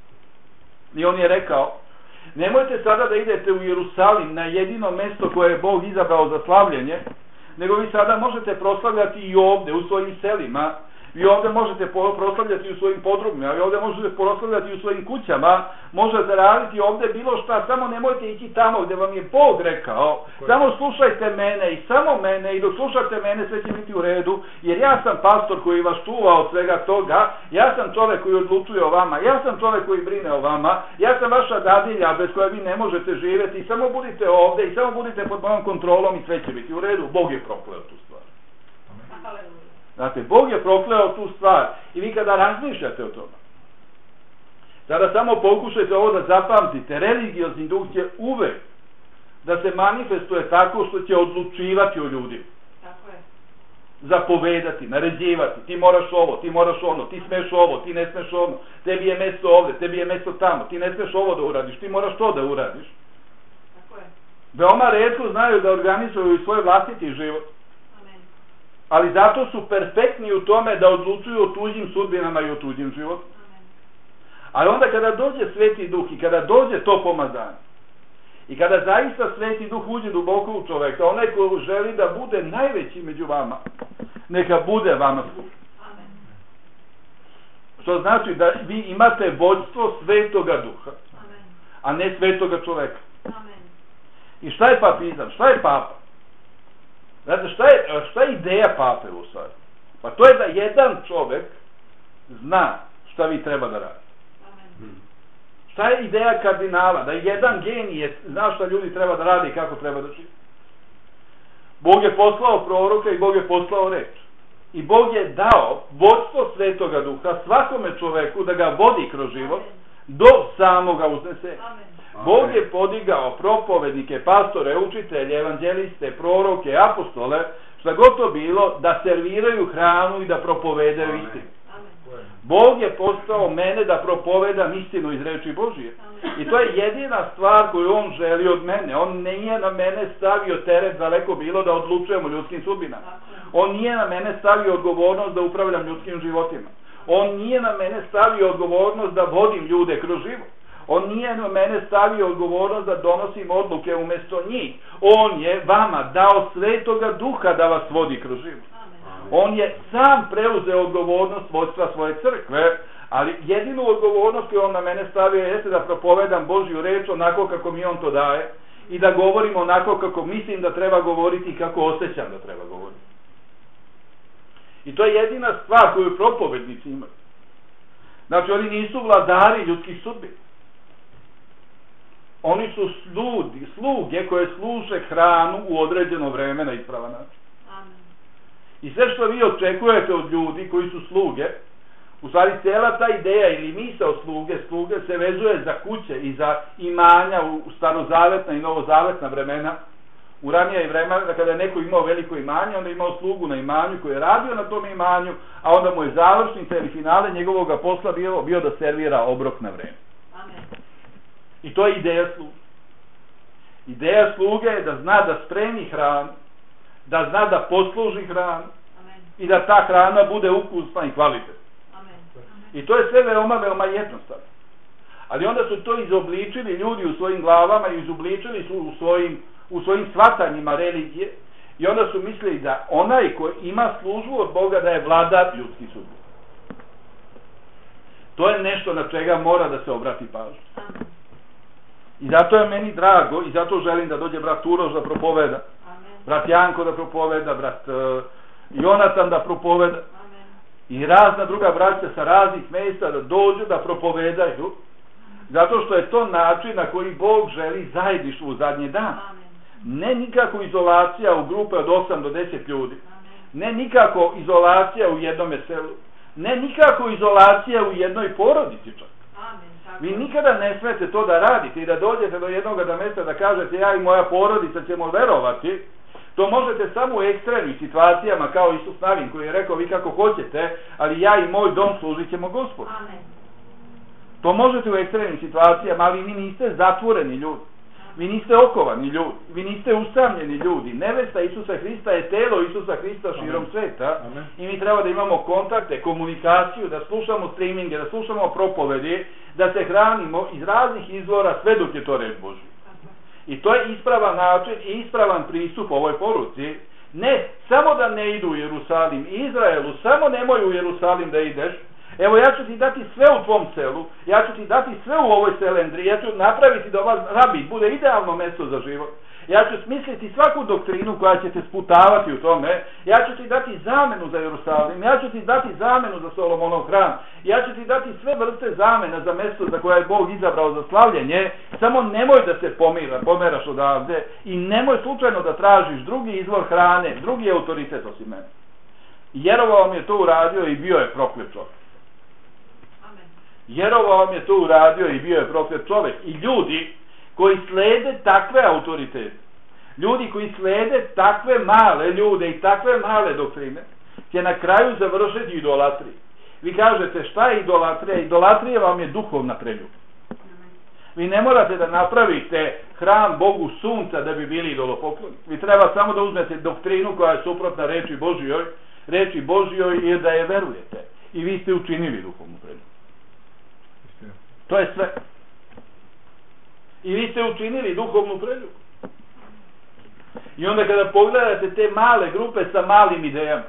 I on je rekao, nemojte sada da idete u Jerusalim na jedino mesto koje je Bog izabrao za slavljenje, nego vi sada možete proslavljati i ovdje u svojim selima, vi ovdje možete proslavljati u svojim podrumima, vi ovdje možete proslavljati u svojim kućama, možete raditi ovdje bilo šta, samo nemojte ići tamo gdje vam je Bog rekao, samo slušajte mene i samo mene i dok slušate mene sve će biti u redu, jer ja sam pastor koji vas čuva od svega toga, ja sam čovjek koji odlučuje o vama, ja sam čovjek koji brine o vama, ja sam vaša dadilja bez koje vi ne možete živjeti i samo budite ovdje i samo budite pod mojom kontrolom i sve će biti u redu. Bog je prokleo tu stvar. Aleluja. Znate, Bog je prokleo tu stvar i vi kada razmišljate o tome, sada samo pokušajte ovo da zapamtite, religiozni duh će uvek da se manifestuje tako što će odlučivati o ljudima. Tako je. Zapovedati, naređivati, ti moraš ovo, ti moraš ono, ti smeš ovo, ti ne smeš ono, tebi je mesto ovdje, tebi je mesto tamo, ti ne smeš ovo da uradiš, ti moraš to da uradiš. Tako je. Veoma retko znaju da organizuju svoj vlastiti život. Ali zato su perfektni u tome da odlučuju o tuđim sudbinama i o tuđim životu. Ali onda kada dođe Sveti Duh i kada dođe to pomazanje i kada zaista Sveti Duh uđe duboko u čoveka, onaj ko želi da bude najveći među vama, neka bude vama služba. Što znači da vi imate vođstvo Svetoga Duha, a ne Svetoga čoveka. I šta je papizam? Šta je papa? Znate, šta je, šta je ideja pape u stvari? Pa to je da jedan čovjek zna šta vi treba da radite. Šta je ideja kardinala? Da jedan genije zna šta ljudi treba da rade i kako treba da žive. Bog je poslao proroka i Bog je poslao reč. I Bog je dao vodstvo Svetoga Duha svakome čoveku da ga vodi kroz život do samoga uznesenja. Bog je podigao propovednike, pastore, učitelje, evanđeliste, proroke, apostole, šta god to bilo, da serviraju hranu i da propovedaju istinu. Bog je postao mene da propovedam istinu iz reči Božije. I to je jedina stvar koju on želi od mene. On nije na mene stavio teret, daleko bilo, da odlučujem o ljudskim sudbinama. On nije na mene stavio odgovornost da upravljam ljudskim životima. On nije na mene stavio odgovornost da vodim ljude kroz život. On nije na mene stavio odgovornost da donosim odluke umjesto njih. On je vama dao Svetoga Duha da vas vodi kroz život. On je sam preuzeo odgovornost vodstva svoje crkve, ali jedinu odgovornost koju on na mene stavio jeste da propovedam Božju reč onako kako mi on to daje i da govorim onako kako mislim da treba govoriti i kako osjećam da treba govoriti. I to je jedina stvar koju propovednici imaju. Znači, oni nisu vladari ljudskih sudbina. Oni su sludi, sluge koje služe hranu u određeno vreme na ispravan način. Amen. I sve što vi očekujete od ljudi koji su sluge, u stvari cijela ta ideja ili misao sluge, sluge se vezuje za kuće i za imanja u starozavetna i novozavetna vremena. U ranije vremena, kada je neko imao veliko imanje, onda je imao slugu na imanju koji je radio na tom imanju, a onda mu je završnica ili finale njegovog posla bio, bio da servira obrok na vreme. Amen. I to je ideja sluge. Ideja sluge je da zna da spremi hranu, da zna da posluži hranu. Amen. I da ta hrana bude ukusna i kvalitetna. Amen. I to je sve veoma, veoma jednostavno. Ali onda su to izobličili ljudi u svojim glavama i izobličili su u svojim, u svojim shvatanjima religije i onda su mislili da onaj koji ima službu od Boga da je vladar ljudski sudbina. To je nešto na čega mora da se obrati pažnja. I zato je meni drago i zato želim da dođe brat Uroš da propoveda, Amen. brat Janko da propoveda, brat uh, Jonatan da propoveda. Amen. I razna druga braća sa raznih mjesta da dođu da propovedaju, zato što je to način na koji Bog želi zajedništvo u zadnji dan. Amen. Ne nikako izolacija u grupe od osam do deset ljudi. Amen. Ne nikako izolacija u jednom selu. Ne nikako izolacija u jednoj porodici čak. Amen. Tako Vi je. nikada ne smete to da radite i da dođete do jednog da mjesta da kažete ja i moja porodica ćemo verovati. To možete samo u ekstremnim situacijama kao Isus Navin koji je rekao vi kako hoćete, ali ja i moj dom služit ćemo Gospodu. Amen. To možete u ekstremnim situacijama, ali vi niste zatvoreni ljudi. Vi niste okovani ljudi. Vi niste usamljeni ljudi. Nevesta Isusa Hrista je telo Isusa Hrista širom sveta. Amen. I mi treba da imamo kontakte, komunikaciju, da slušamo streaminge, da slušamo propovedi, da se hranimo iz raznih izvora sve dok je to reč Božja. I to je ispravan način i ispravan pristup ovoj poruci. Ne, samo da ne idu u Jerusalim i Izraelu, samo nemoj u Jerusalim da ideš. Evo ja ću ti dati sve u tvom selu, ja ću ti dati sve u ovoj selendri, ja ću napraviti da ova Rabit bude idealno mjesto za život. Ja ću smisliti svaku doktrinu koja će te sputavati u tome, ja ću ti dati zamenu za Jerusalim, ja ću ti dati zamenu za Solomonov hram, ja ću ti dati sve vrste zamena za mjesto za koje je Bog izabrao za slavljenje, samo nemoj da se pomira, pomeraš odavde i nemoj slučajno da tražiš drugi izvor hrane, drugi autoritet osim mene. Jeroboam vam je to uradio i bio je proklet čovjek. Jeroboam vam je to uradio i bio je proklet čovjek. I ljudi koji slede takve autoritete, ljudi koji slede takve male ljude i takve male doktrine, će na kraju završiti idolatriju. Vi kažete šta je idolatrija? Idolatrija vam je duhovna preljuba. Vi ne morate da napravite hram Bogu sunca da bi bili idolopokloni. Vi treba samo da uzmete doktrinu koja je suprotna reči Božjoj, reči Božjoj i da je verujete. I vi ste učinili duhovnu preljubu. To je sve. I vi ste učinili duhovnu preljubu. I onda kada pogledate te male grupe sa malim idejama,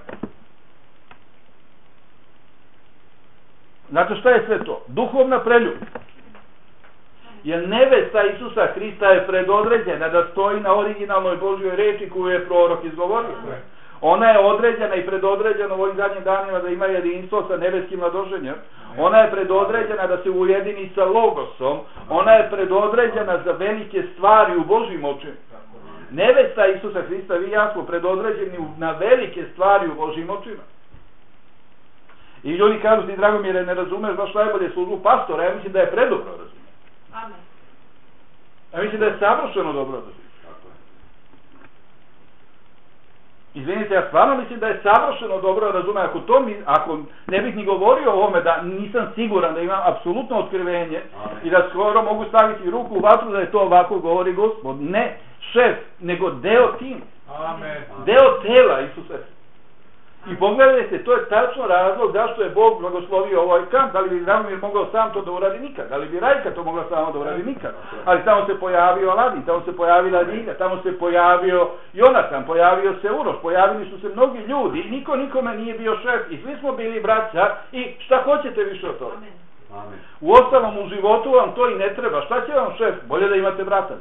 znate šta je sve to? Duhovna preljuba. Jer nevesta Isusa Hrista je predodređena da stoji na originalnoj Božjoj reči koju je prorok izgovorio. Ona je određena i predodređena u ovim zadnjim danima da ima jedinstvo sa nebeskim mladoženjem. Ona je predodređena da se ujedini sa Logosom. Ona je predodređena za velike stvari u Božjim očima. Nevesta Isusa Hrista, vi i ja smo predodređeni na velike stvari u Božjim očima. I ljudi kažu ti, Dragomire, ne razumeš baš najbolje službu pastora. Ja mislim da je predobro razumije. Amen. Ja mislim da je savršeno dobro razumije. Izvinite, ja stvarno mislim da je savršeno dobro razume. Ako, to mi, ako ne bih ni govorio o ovome, da nisam siguran da imam apsolutno otkrivenje i da skoro mogu staviti ruku u vatru da je to ovako govori Gospod. Ne šef, nego deo tim. Amen. Deo tela Isusa. I pogledajte, to je tačno razlog zašto je Bog blagoslovio ovaj kamp. Da li bi Dragomir mogao sam to da uradi nikad? Da li bi Rajka to mogla samo da uradi nikad? Ali tamo se pojavio Aladin, tamo se pojavila Ljiga, tamo se pojavio Jonatan, pojavio se Uroš, pojavili su se mnogi ljudi i niko nikome nije bio šef i svi smo bili braća i šta hoćete više od toga? Amen. U ostalom u životu vam to i ne treba. Šta će vam šef? Bolje da imate brata.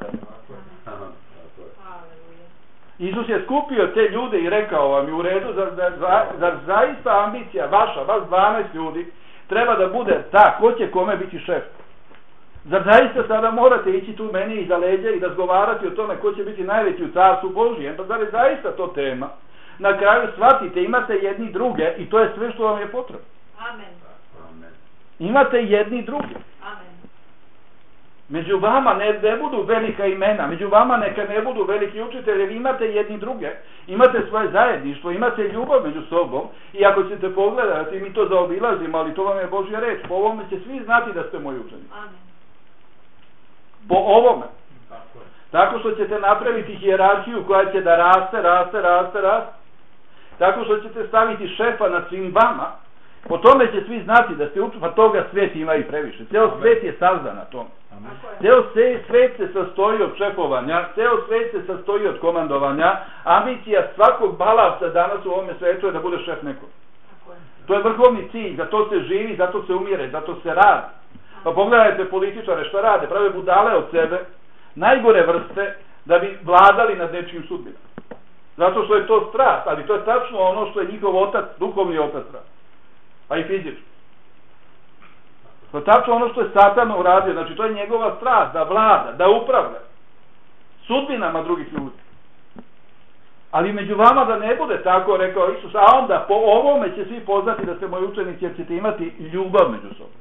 Isus je skupio te ljude i rekao vam i u redu, zar, zar, zar, zar zaista ambicija vaša, vas dvanaest ljudi, treba da bude ta, ko će kome biti šef? Zar zaista sada morate ići tu meni iza leđa i razgovarati o tome ko će biti najveći u carstvu Božijem? Pa zar je zaista to tema? Na kraju shvatite, imate jedni druge i to je sve što vam je potrebno. Amen. Imate jedni drugi. Amen. Među vama ne, ne budu velika imena, među vama neka ne budu veliki učitelji, jer imate jedni druge, imate svoje zajedništvo, imate ljubav među sobom i ako ćete pogledati, mi to zaobilazimo, ali to vam je Božja reč, po ovome će svi znati da ste moji učenici. Amen. Po ovome. Tako što ćete napraviti hijerarhiju koja će da raste, raste, raste, raste. Tako što ćete staviti šefa nad svim vama, po tome će svi znati da ste učenici, pa toga svijet ima i previše. Ceo svijet je sazdan na tom. Ceo svijet se sastoji od šefovanja, ceo svijet se sastoji od komandovanja. Ambicija svakog balavca danas u ovome svijetu je da bude šef neko. To je vrhovni cilj, zato se živi, zato se umire, zato se radi. Pa pogledajte političare šta rade, prave budale od sebe, najgore vrste, da bi vladali nad nečijim sudbinom. Zato što je to strast, ali to je tačno ono što je njihov otac, duhovni otac radi. Pa i fizički. To je tačno ono što je Satan uradio, znači to je njegova strast, da vlada, da upravlja sudbinama drugih ljudi. Ali među vama da ne bude tako, rekao Isus, a onda po ovome će svi poznati da ste moji učenici, jer ćete imati ljubav među sobom.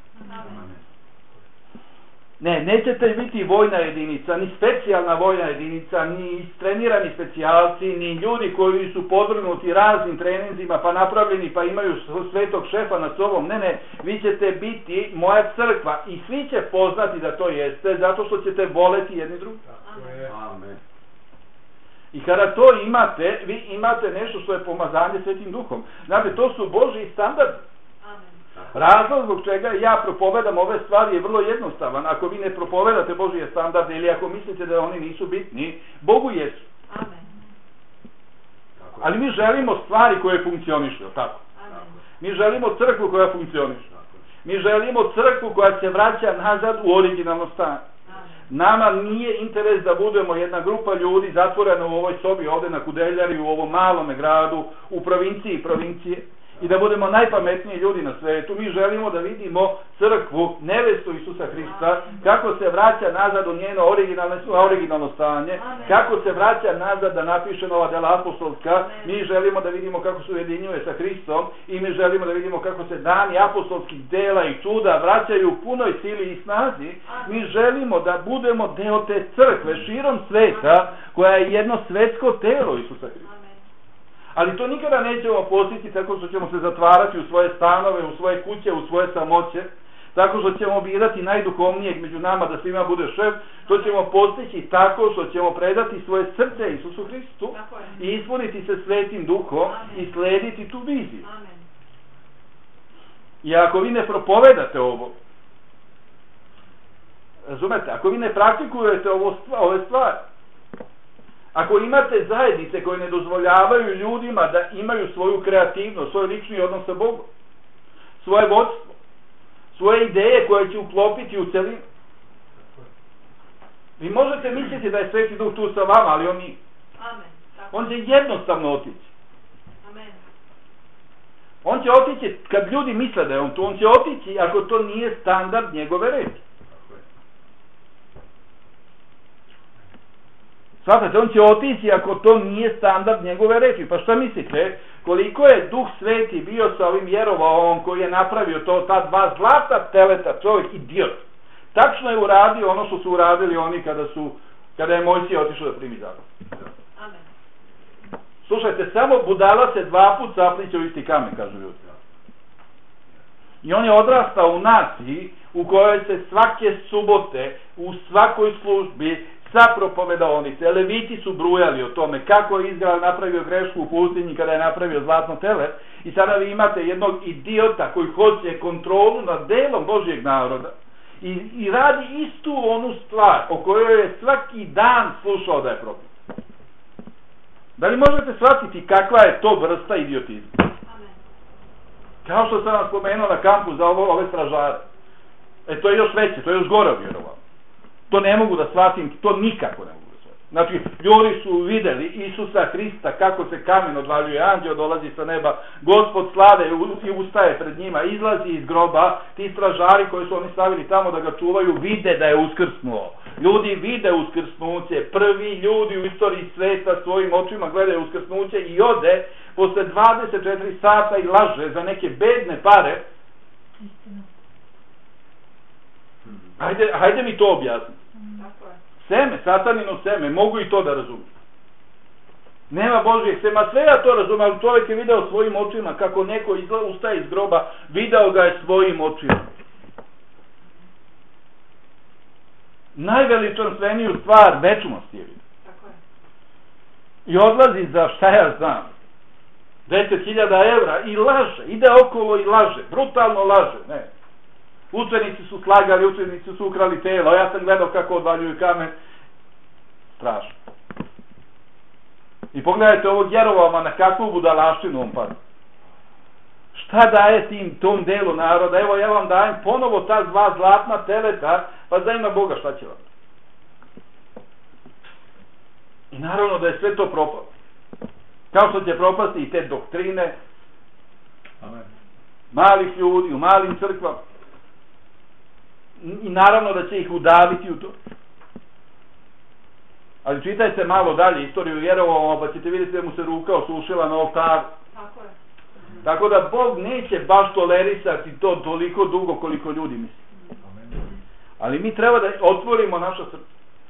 Ne, nećete biti vojna jedinica, ni specijalna vojna jedinica, ni trenirani specijalci, ni ljudi koji su podvrgnuti raznim treninzima, pa napravljeni, pa imaju svetog šefa nad sobom. Ne, ne, vi ćete biti moja crkva i svi će poznati da to jeste, zato što ćete voleti jedni drugi. Amen. I kada to imate, vi imate nešto što je pomazanje Svetim Duhom. Znate, to su Božji standardi. Razlog zbog čega ja propovedam ove stvari je vrlo jednostavan. Ako vi ne propovedate Božje standarde ili ako mislite da oni nisu bitni, Bogu jesu. Amen. Ali mi želimo stvari koje funkcionišu, tako? Amen. Mi želimo crkvu koja funkcioniše. Mi želimo crkvu koja se vraća nazad u originalno stanje. Nama nije interes da budemo jedna grupa ljudi zatvorena u ovoj sobi ovdje na Kudeljari, u ovom malome gradu, u provinciji provincije. I da budemo najpametniji ljudi na svijetu. Mi želimo da vidimo crkvu, nevestu Isusa Hrista, kako se vraća nazad u njeno originalno, originalno stanje, kako se vraća nazad da napiše nova dela apostolska. Mi želimo da vidimo kako se ujedinjuje sa Hristom i mi želimo da vidimo kako se dani apostolskih dela i čuda vraćaju u punoj sili i snazi. Mi želimo da budemo deo te crkve širom sveta koja je jedno svetsko telo Isusa Hrista. Ali to nikada nećemo postići tako što ćemo se zatvarati u svoje stanove, u svoje kuće, u svoje samoće, tako što ćemo birati najduhovnijeg među nama da svima bude šef. To ćemo postići tako što ćemo predati svoje srce Isusu Hristu i ispuniti se Svetim Duhom i slediti tu viziju. I ako vi ne propovedate ovo, razumete, ako vi ne praktikujete ovo, ove stvari, ako imate zajednice koje ne dozvoljavaju ljudima da imaju svoju kreativnost, svoj lični odnos sa Bogom, svoje vodstvo, svoje ideje koje će uklopiti u celinu, vi možete misliti da je Sveti Duh tu sa vama, ali on nije. On će jednostavno otići. On će otići kad ljudi misle da je on tu, on će otići ako to nije standard njegove reči. Svatate, on će otići ako to nije standard njegove reči. Pa šta mislite, koliko je Duh Sveti bio sa ovim Jeroboamom koji je napravio to, ta dva zlata teleta, čovjek idiot. Tačno je uradio ono što su uradili oni kada su, kada je Mojsije otišao da primi zakon. Amen. Slušajte, samo budala se dva put sapliće u isti kamen, kažu ljudi. I on je odrastao u naciji u kojoj se svake subote, u svakoj službi, sa propovedaonice. Leviti su brujali o tome kako je Izrael napravio grešku u pustinji kada je napravio zlatno tele. I sada vi imate jednog idiota koji hoće kontrolu nad delom Božjeg naroda. I, i radi istu onu stvar o kojoj je svaki dan slušao da je propis. Da li možete shvatiti kakva je to vrsta idiotizma? Amen. Kao što sam vam spomenuo na kampu za ovo, ove stražare. E to je još veće, to je još gore vjerovalo. To ne mogu da shvatim, to nikako ne mogu da shvatim. Znači, ljudi su vidjeli Isusa Hrista kako se kamen odvaljuje, anđeo dolazi sa neba, Gospod slave i ustaje pred njima, izlazi iz groba, ti stražari koji su oni stavili tamo da ga čuvaju vide da je uskrsnuo. Ljudi vide uskrsnuće, prvi ljudi u istoriji sveta svojim očima gledaju uskrsnuće i ode posle dvadeset četiri sata i laže za neke bedne pare. Hajde, hajde mi to objasniti. Seme, satanino seme, mogu i to da razumijem. Nema Božjeg sema, sve ja to razumem, ali čovjek je video svojim očima kako neko izla, ustaje iz groba, video ga je svojim očima. Najveličanstveniju stvar večnosti je vidio. I odlazi za šta ja znam, deset hiljada evra i laže, ide okolo i laže, brutalno laže, ne. Učenici su slagali, učenici su ukrali telo, ja sam gledao kako odvaljuju kamen. Strašno. I pogledajte ovog Jerovama na kakvu budalaštinu on pada. Šta daje tim tom delu naroda? Evo ja vam dajem ponovo ta dva zlatna teleta, pa za ima Boga šta će vam? I naravno da je sve to propalo. Kao što će propasti i te doktrine Amen. Malih ljudi u malim crkvama. I naravno da će ih udaviti u to. Ali čitajte malo dalje istoriju Jerovama, pa ćete vidjeti da mu se ruka osušila na oltaru. Tako je. Tako da Bog neće baš tolerisati to toliko dugo koliko ljudi misle. Ali mi treba da otvorimo naša srca.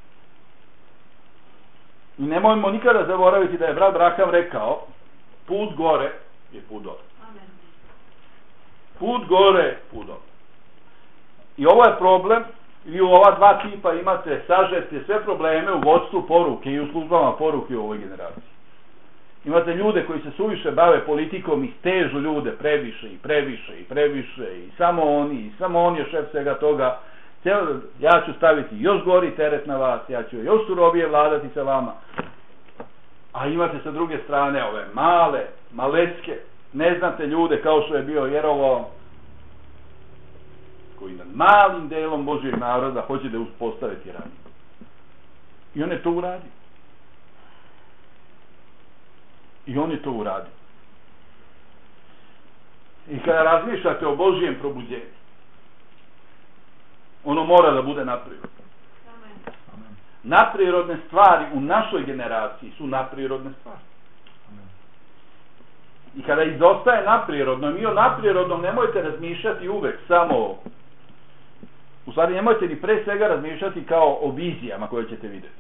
I nemojmo nikada zaboraviti da je brat Braham rekao, put gore je put dole. Put gore, put dole. I ovo je problem, vi u ova dva tipa imate, sažete sve probleme u vodstvu poruke i u službama poruke u ovoj generaciji. Imate ljude koji se suviše bave politikom i stežu ljude previše i previše i previše i samo oni, i samo on je šef svega toga. Ja ću staviti još gori teret na vas, ja ću još surovije vladati sa vama. A imate sa druge strane ove male, malecke, neznate ljude kao što je bio Jerovam, koji nad malim delom Božjeg naroda hoće da uspostaviti rad. I on je to uradio. I on je to uradio. I kada razmišljate o Božjem probuđenju, ono mora da bude naprirodno. Amen. Naprirodne stvari u našoj generaciji su naprirodne stvari. Amen. I kada izostaje naprirodno, mi o naprirodnom nemojte razmišljati uvek samo o... U stvari nemojte ni pre svega razmišljati kao o vizijama koje ćete vidjeti.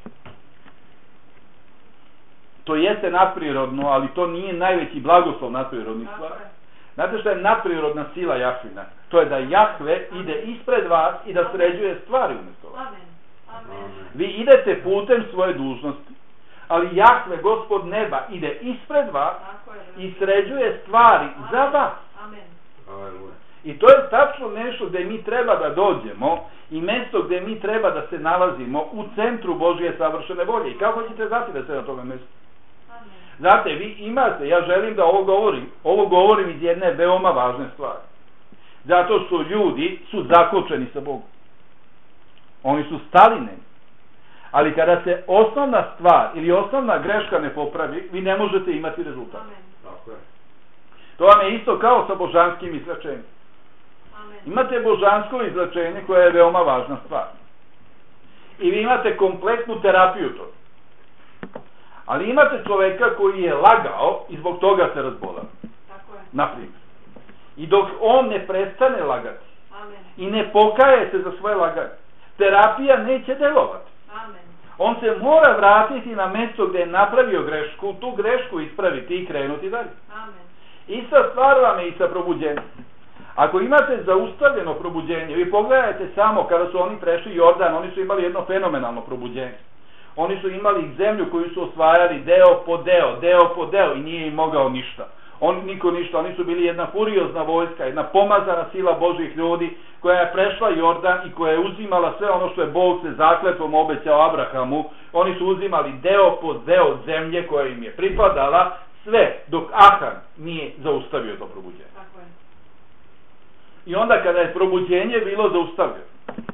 To jeste naprirodno, ali to nije najveći blagoslov naprirodnih stvari. Znate što je naprirodna sila Jahvina? To je da Jahve ide ispred vas i da sređuje stvari umjesto vas. Vi idete putem svoje dužnosti, ali Jahve, Gospod neba, ide ispred vas i sređuje stvari za vas. I to je tačno nešto gdje mi treba da dođemo i mjesto gdje mi treba da se nalazimo u centru Božje savršene volje. I kako ćete znati da ste na tome mjestu? Znate, vi imate, ja želim da ovo govorim, ovo govorim iz jedne veoma važne stvari. Zato što ljudi su zakočeni sa Bogom. Oni su stalineni. Ali kada se osnovna stvar ili osnovna greška ne popravi, vi ne možete imati rezultat. To vam je isto kao sa božanskim izračenjem. Imate božansko izračenje koje je veoma važna stvar. I vi imate kompletnu terapiju toga. Ali imate čoveka koji je lagao i zbog toga se razbolao. Naprijed. I dok on ne prestane lagati Amen. I ne pokaje se za svoje laganje, terapija neće delovati. Amen. On se mora vratiti na mjesto gdje je napravio grešku, tu grešku ispraviti i krenuti dalje. Amen. Ista stvar vam je i sa probuđenjem. Ako imate zaustavljeno probuđenje, vi pogledajte samo kada su oni prešli Jordan, oni su imali jedno fenomenalno probuđenje. Oni su imali zemlju koju su osvajali deo po deo, deo po deo i nije im mogao ništa. On, niko ništa, oni su bili jedna furiozna vojska, jedna pomazana sila Božih ljudi koja je prešla Jordan i koja je uzimala sve ono što je Bog se zakletvom obećao Abrahamu. Oni su uzimali deo po deo zemlje koja im je pripadala, sve dok Ahan nije zaustavio to probuđenje. Tako je. I onda kada je probuđenje bilo zaustavljeno,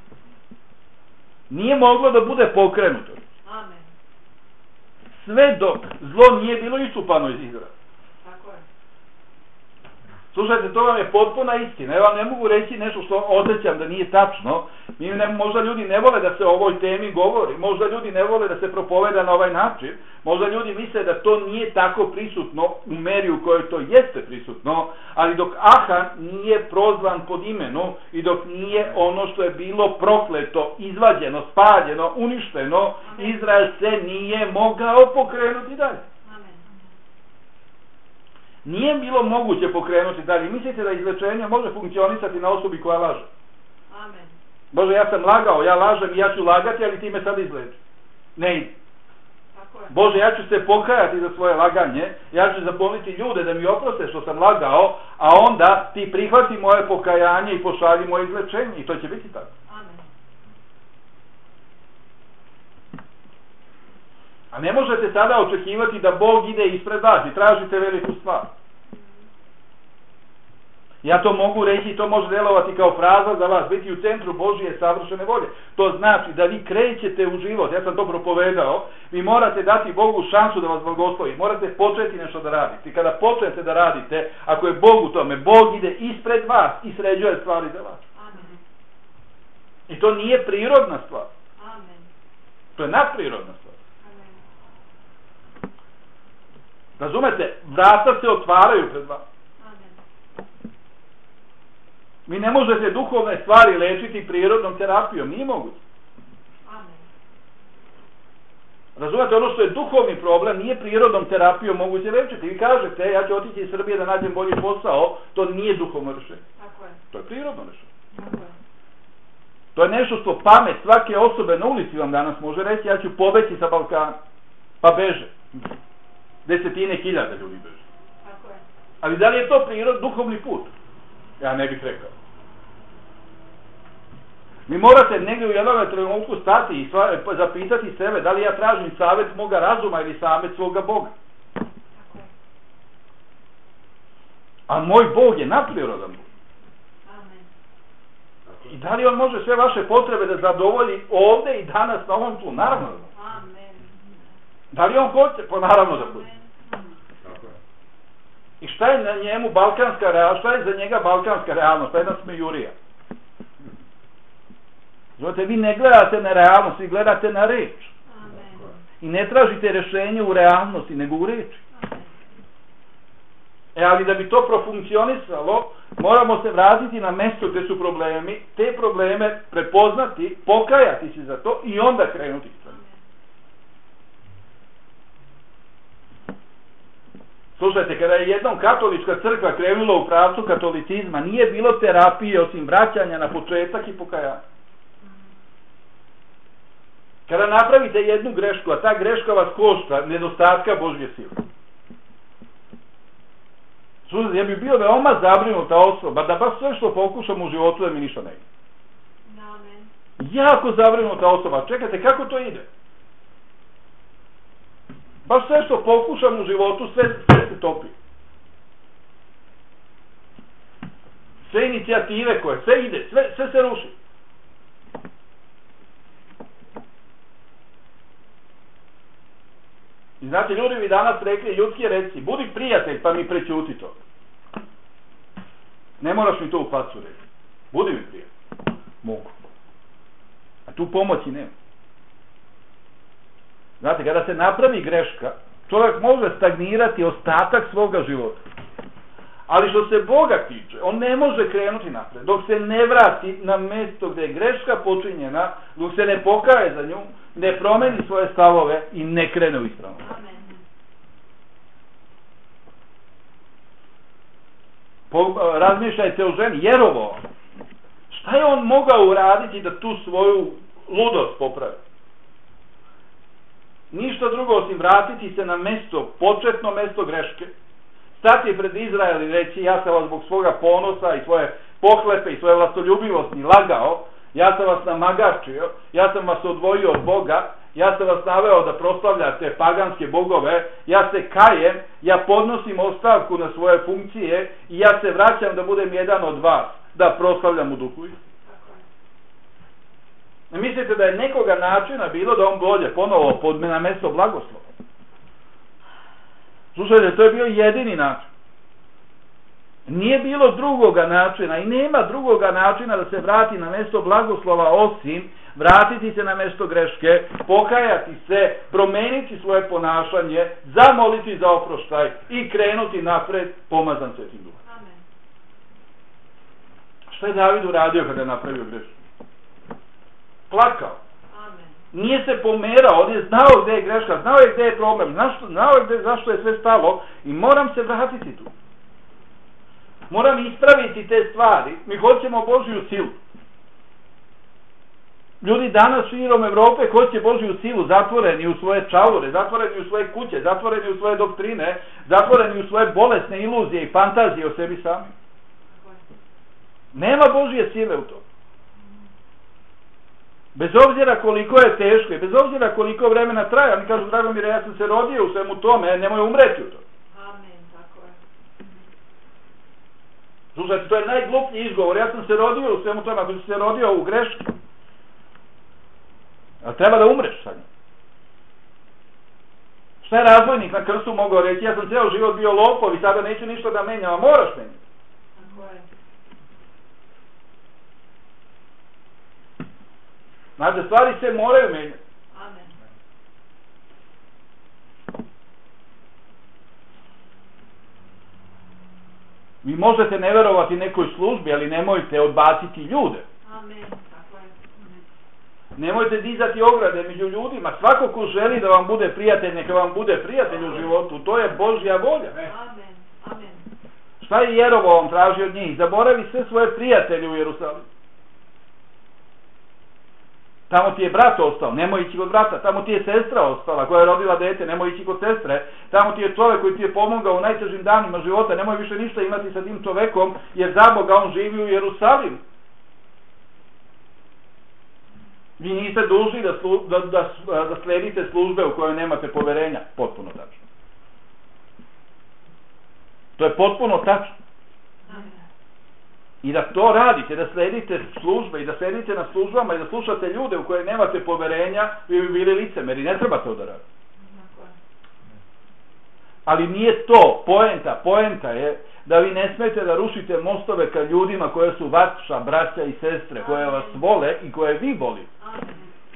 nije moglo da bude pokrenuto. Amen. Sve dok zlo nije bilo isupano iz Izraela. Tako je. Slušajte, to vam je potpuna istina. Ja vam ne mogu reći nešto što osjećam da nije tačno. Mi ne, možda ljudi ne vole da se o ovoj temi govori. Možda ljudi ne vole da se propoveda na ovaj način. Možda ljudi misle da to nije tako prisutno u meri u kojoj to jeste prisutno. Ali dok Ahan nije prozvan pod imenom i dok nije ono što je bilo prokleto, izvađeno, spaljeno, uništeno, Amen. Izrael se nije mogao pokrenuti dalje. Nije bilo moguće pokrenuti dalje. Mislite da izlečenje može funkcionisati na osobi koja laže? Amen. Bože, ja sam lagao, ja lažem i ja ću lagati, ali ti me sad izleči. Ne ide. Tako je. Bože, ja ću se pokajati za svoje laganje, ja ću zamoliti ljude da mi oproste što sam lagao, a onda ti prihvati moje pokajanje i pošalji moje izlečenje. I to će biti tako. Amen. A ne možete sada očekivati da Bog ide ispred vas i tražite veliku stvar. Ja to mogu reći i to može delovati kao fraza za vas. Biti u centru Božije savršene volje. To znači da vi krećete u život. Ja sam to propovedao. Vi morate dati Bogu šansu da vas blagoslovi. Morate početi nešto da radite. I kada počnete da radite, ako je Bog u tome, Bog ide ispred vas i sređuje stvari za vas. Amen. I to nije prirodna stvar. Amen. To je nadprirodna stvar. Amen. Razumete? Vrata se otvaraju pred vas. Amen. Vi ne možete duhovne stvari lečiti prirodnom terapijom. Nije moguće. Amen. Razumete? Ono što je duhovni problem nije prirodnom terapijom moguće lečiti. Vi kažete, ja ću otići iz Srbije da nađem bolji posao. To nije duhovno rješenje. Tako je. To je prirodno rješenje. Tako je. To je nešto što pamet svake osobe na ulici vam danas može reći, ja ću pobeći sa Balkana. Pa beže. Desetine hiljada ljudi beže. Tako je. Ali da li je to prirod, duhovni put? Ja ne bih rekao. Mi morate negdje u jednom trenutku stati i sva, zapitati sebe da li ja tražim savjet moga razuma ili savjet svoga Boga. Tako je. A moj Bog je nadprirodan Bog. Amen. I da li on može sve vaše potrebe da zadovolji ovdje i danas na ovom tlu? Naravno da može. Amen. Da li on hoće? Pa naravno da hoće. Amen. I šta je na njemu balkanska realnost? Šta je za njega balkanska realnost? Pa jedna smejurija. Znate, vi ne gledate na realnost, vi gledate na reč. Amen. I ne tražite rješenje u realnosti, nego u reči. Amen. E, ali da bi to profunkcionisalo, moramo se vratiti na mjesto gdje su problemi, te probleme prepoznati, pokajati se za to i onda krenuti s njim. Slušajte, kada je jednom katolička crkva krenula u pravcu katolicizma, nije bilo terapije osim vraćanja na početak i pokajanja. Kada napravite jednu grešku, a ta greška vas košta nedostatka Božje sile. Slušajte, ja bih bio veoma zabrinuta osoba da baš sve što pokušam u životu da mi ništa ne ide. Amen. Jako zabrinuta osoba. Čekajte, kako to ide? Baš sve što pokušam u životu, sve, sve se topi. Sve inicijative koje, sve ide, sve, sve se ruši. I znate, ljudi mi danas rekli, ljudski reci, budi prijatelj pa mi prećuti to. Ne moraš mi to u facu reći. Budi mi prijatelj. Mogu. A tu pomoći nema. Znate, kada se napravi greška, čovjek može stagnirati ostatak svoga života. Ali što se Boga tiče, on ne može krenuti napred. Dok se ne vrati na mjesto gdje je greška počinjena, dok se ne pokaje za nju, ne promeni svoje stavove i ne krene u ispravno. Amen. Po, razmišljajte o ženi, Jeroboam. Šta je on mogao uraditi da tu svoju ludost popravi? ništa drugo osim vratiti se na mesto, početno mesto greške, stati pred Izrael i reći ja sam vas zbog svoga ponosa i svoje pohlepe i svoje vlastoljubivosti lagao, ja sam vas namagačio, ja sam vas odvojio od Boga, ja sam vas naveo da proslavljate paganske bogove, ja se kajem, ja podnosim ostavku na svoje funkcije i ja se vraćam da budem jedan od vas, da proslavljam u duhu. Ne mislite da je nekoga načina bilo da on dođe ponovo pod na mesto blagoslova? Slušajte, to je bio jedini način. Nije bilo drugoga načina i nema drugoga načina da se vrati na mesto blagoslova osim vratiti se na mesto greške, pokajati se, promeniti svoje ponašanje, zamoliti za oproštaj i krenuti napred pomazan Svetim Duhom. Amen. Šta je David uradio kada je napravio grešku? Plakao. Amen. Nije se pomerao, on je znao gdje je greška, znao je gdje je problem, znao je gdje, zašto je sve stalo i moram se vratiti tu. Moram ispraviti te stvari. Mi hoćemo Božju silu. Ljudi danas širom Evrope hoće Božju silu, zatvoreni u svoje čaure, zatvoreni u svoje kuće, zatvoreni u svoje doktrine, zatvoreni u svoje bolesne iluzije i fantazije o sebi sami. Nema Božje sile u to. Bez obzira koliko je teško i bez obzira koliko vremena traje, oni kažu, Dragomire, ja sam se rodio u svemu tome, nemoj umreti u to. Amen, tako je. Slušajte, to je najgluplji izgovor, ja sam se rodio u svemu tome, ako si se rodio u greški. A treba da umreš sad. Šta je razbojnik na krstu mogao reći? Ja sam ceo život bio lopov i sada neću ništa da menjam, a moraš menjati. Tako je. Znate, stvari se moraju menjati. Amen. Vi možete ne verovati nekoj službi, ali nemojte odbaciti ljude. Amen, tako je. Amen. Nemojte dizati ograde među ljudima. Svako ko želi da vam bude prijatelj, neka vam bude prijatelj u životu. To je Božja volja. Amen. Amen. Šta je Jeroboam tražio od njih? Zaboravi sve svoje prijatelje u Jerusalimu. Tamo ti je brat ostao, nemoj ići kod brata. Tamo ti je sestra ostala koja je rodila dete, nemoj ići kod sestre. Tamo ti je čovjek koji ti je pomogao u najtežim danima života, nemoj više ništa imati sa tim čovekom, jer za Boga on živi u Jerusalimu. Vi niste dužni da, slu, da, da, da sledite službe u kojoj nemate poverenja. Potpuno tačno. To je potpuno tačno. I da to radite, da sledite službe i da sledite na službama i da slušate ljude u koje nemate poverenja, vi bi bili licemeri, ne treba to da radite. Ali nije to poenta, poenta je da vi ne smete da rušite mostove ka ljudima koje su vaša braća i sestre, koje vas vole i koje vi volite. Amen.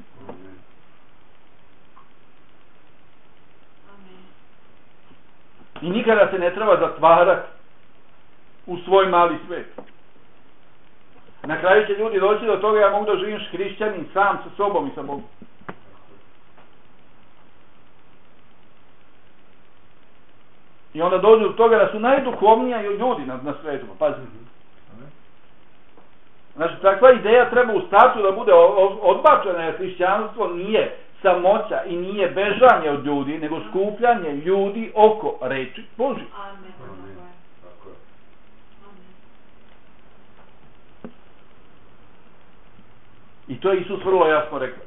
Amen. I nikada se ne treba zatvarati u svoj mali svet. Na kraju će ljudi doći do toga, ja mogu da živim hrišćanin sam sa sobom i sa Bogom. I onda dođu do toga da su najduhovniji ljudi na, na svetu. Pazite. Znači, takva ideja treba u startu da bude odbačena, jer hrišćanstvo nije samoća i nije bežanje od ljudi, nego skupljanje ljudi oko reči Božje. Amen. I to je Isus vrlo jasno rekao.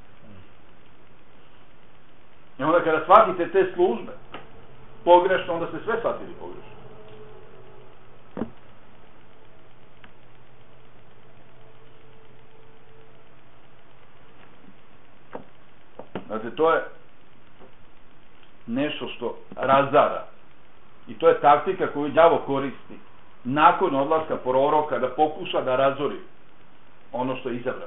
I onda kada shvatite te službe pogrešno, onda ste sve shvatili pogrešno. Znate, to je nešto što razara. I to je taktika koju đavo koristi nakon odlaska proroka da pokuša da razori ono što je izabrano.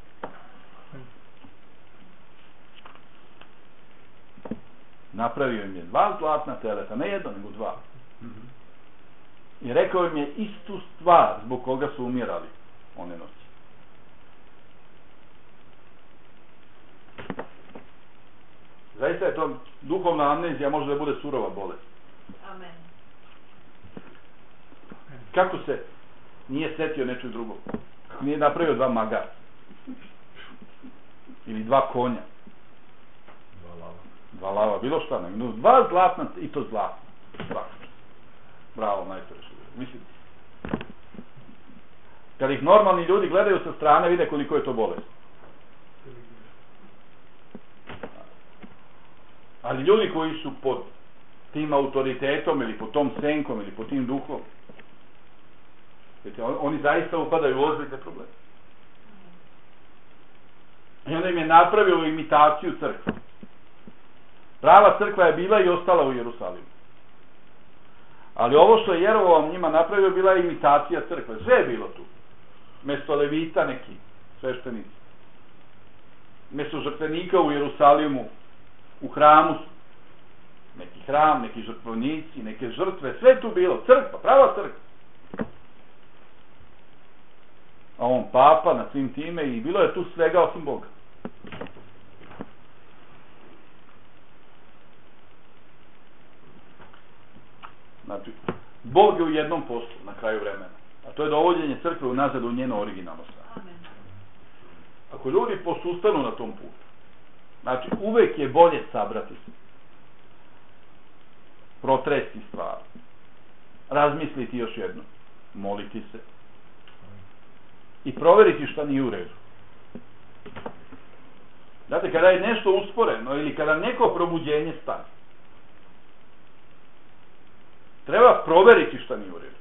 Napravio im je dva zlatna teleta, ne jedno, nego dva. I rekao im je istu stvar zbog koga su umirali one noći. Zaista je to duhovna amnezija, može da bude surova bolest. Amen. Kako se nije setio nečeg drugog? Kako nije napravio dva maga? Ili dva konja? Dva lava. dva lava, bilo šta, nego dva zlatna i to zlatno. Svakako. Bravo, majstore. Mislim, kad ih normalni ljudi gledaju sa strane, vide koliko je to bolest. Ali ljudi koji su pod tim autoritetom ili pod tom senkom ili pod tim duhom, oni zaista upadaju u ozbiljne probleme. I onda im je napravio imitaciju crkve. Prava crkva je bila i ostala u Jerusalimu. Ali ovo što je Jeroboam njima napravio bila je imitacija crkve. Sve je bilo tu. Mesto levita neki sveštenici. Mesto žrtvenika u Jerusalimu, u hramu, neki hram, neki žrtvenici, neke žrtve, sve tu bilo. Crkva, prava crkva. A on papa na svim time i bilo je tu svega osim Boga. Znači, Bog je u jednom poslu na kraju vremena. A to je dovođenje crkve unazad u njeno originalno stanje. Ako ljudi posustanu na tom putu, znači uvek je bolje sabrati se, protresti stvari, razmisliti još jedno, moliti se i proveriti šta nije u redu. Znate, kada je nešto usporeno ili kada neko probuđenje stane, treba proveriti šta nije u redu.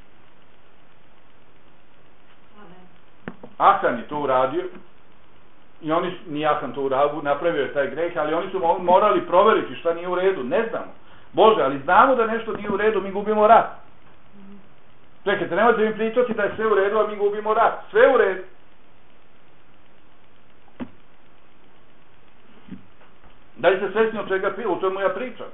Ahan je to uradio i oni, ni Ahan to uradio, napravio je taj greh, ali oni su morali proveriti šta nije u redu. Ne znamo. Bože, ali znamo da nešto nije u redu, mi gubimo rat. Čekajte, nemojte mi pričati da je sve u redu, a mi gubimo rat. Sve u redu. Da li ste svesni od čega pilo, u čemu ja pričam?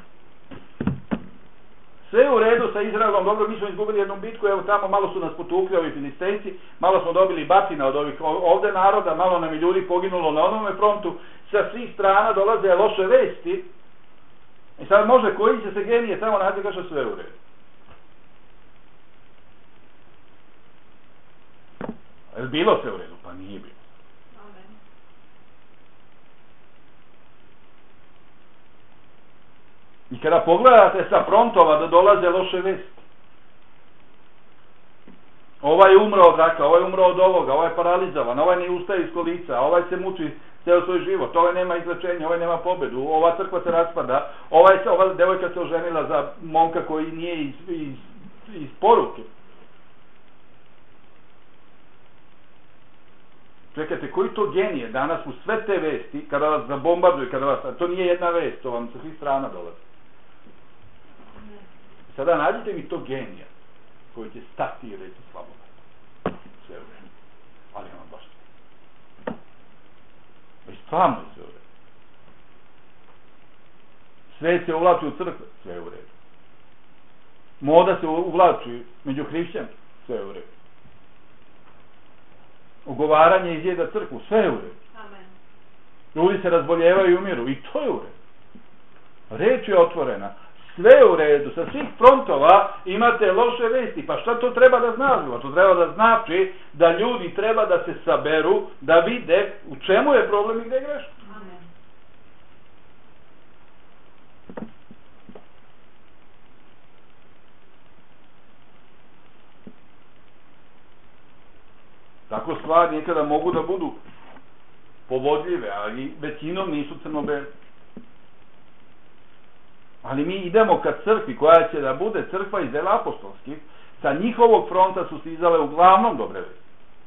Sve u redu sa Izraelom, dobro, mi smo izgubili jednu bitku, evo tamo malo su nas potukli ovi Filistejci, malo smo dobili batina od ovih ovde naroda, malo nam je ljudi poginulo na onome frontu, sa svih strana dolaze loše vesti, i sad može koji će se genije tamo naći i kaže sve u redu. Je li bilo sve u redu? Pa nije bilo. I kada pogledate sa frontova da dolaze loše vesti, ovaj je umro od raka, ovaj je umro od ovoga, ovaj je paralizovan, ovaj ne ustaje iz kolica, ovaj se muči ceo svoj život, ovaj nema izlečenja, ovaj nema pobedu, ova crkva se raspada, ovaj se, ova devojka se oženila za momka koji nije iz, iz, iz poruke. Čekajte, koji to genije danas u sve te vesti, kada vas zabombarduju, kada vas, to nije jedna vest, to vam sa svih strana dolazi. Sada nađite mi to genija koji će stati i reći slobodno. Sve u redu. Ali imam baš sve. I stvarno je sve u redu. Sve se uvlači u crkve, sve u redu. Moda se uvlači među hrišćanima, sve u redu. Ugovaranje izjeda crkvu, sve je u redu. Amen. Ljudi se razboljevaju i umiru, i to je u redu. Reč je otvorena. Sve u redu, sa svih frontova imate loše vesti, pa šta to treba da znači? To treba da znači da ljudi treba da se saberu, da vide u čemu je problem i gde je greška. Amen. Tako stvari nekada mogu da budu povodljive, ali većinom nisu crno-bele. Ali mi idemo ka crkvi koja će da bude crkva iz dela apostolskih, sa njihovog fronta su stizale uglavnom dobre vesti.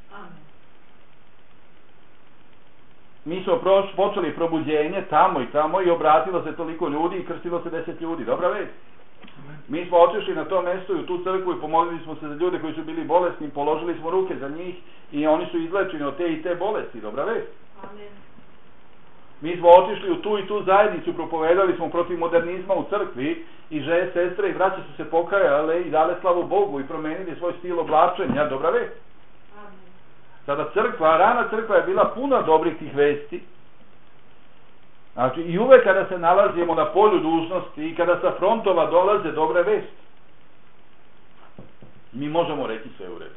Mi smo počeli probuđenje tamo i tamo i obratilo se toliko ljudi i krstilo se deset ljudi. Dobra vest. Mi smo otišli na to mesto i u tu crkvu i pomolili smo se za ljude koji su bili bolesni, položili smo ruke za njih i oni su izlečeni od te i te bolesti. Dobra vest. Amen. Mi smo otišli u tu i tu zajednicu, propovedali smo protiv modernizma u crkvi i žene, sestre i braće su se pokajale i dale slavu Bogu i promenili svoj stil oblačenja. Dobra vest. Sada crkva, rana crkva je bila puna dobrih tih vesti. Znači i uvek kada se nalazimo na polju dužnosti i kada sa frontova dolaze dobre vesti, mi možemo reći sve u redu.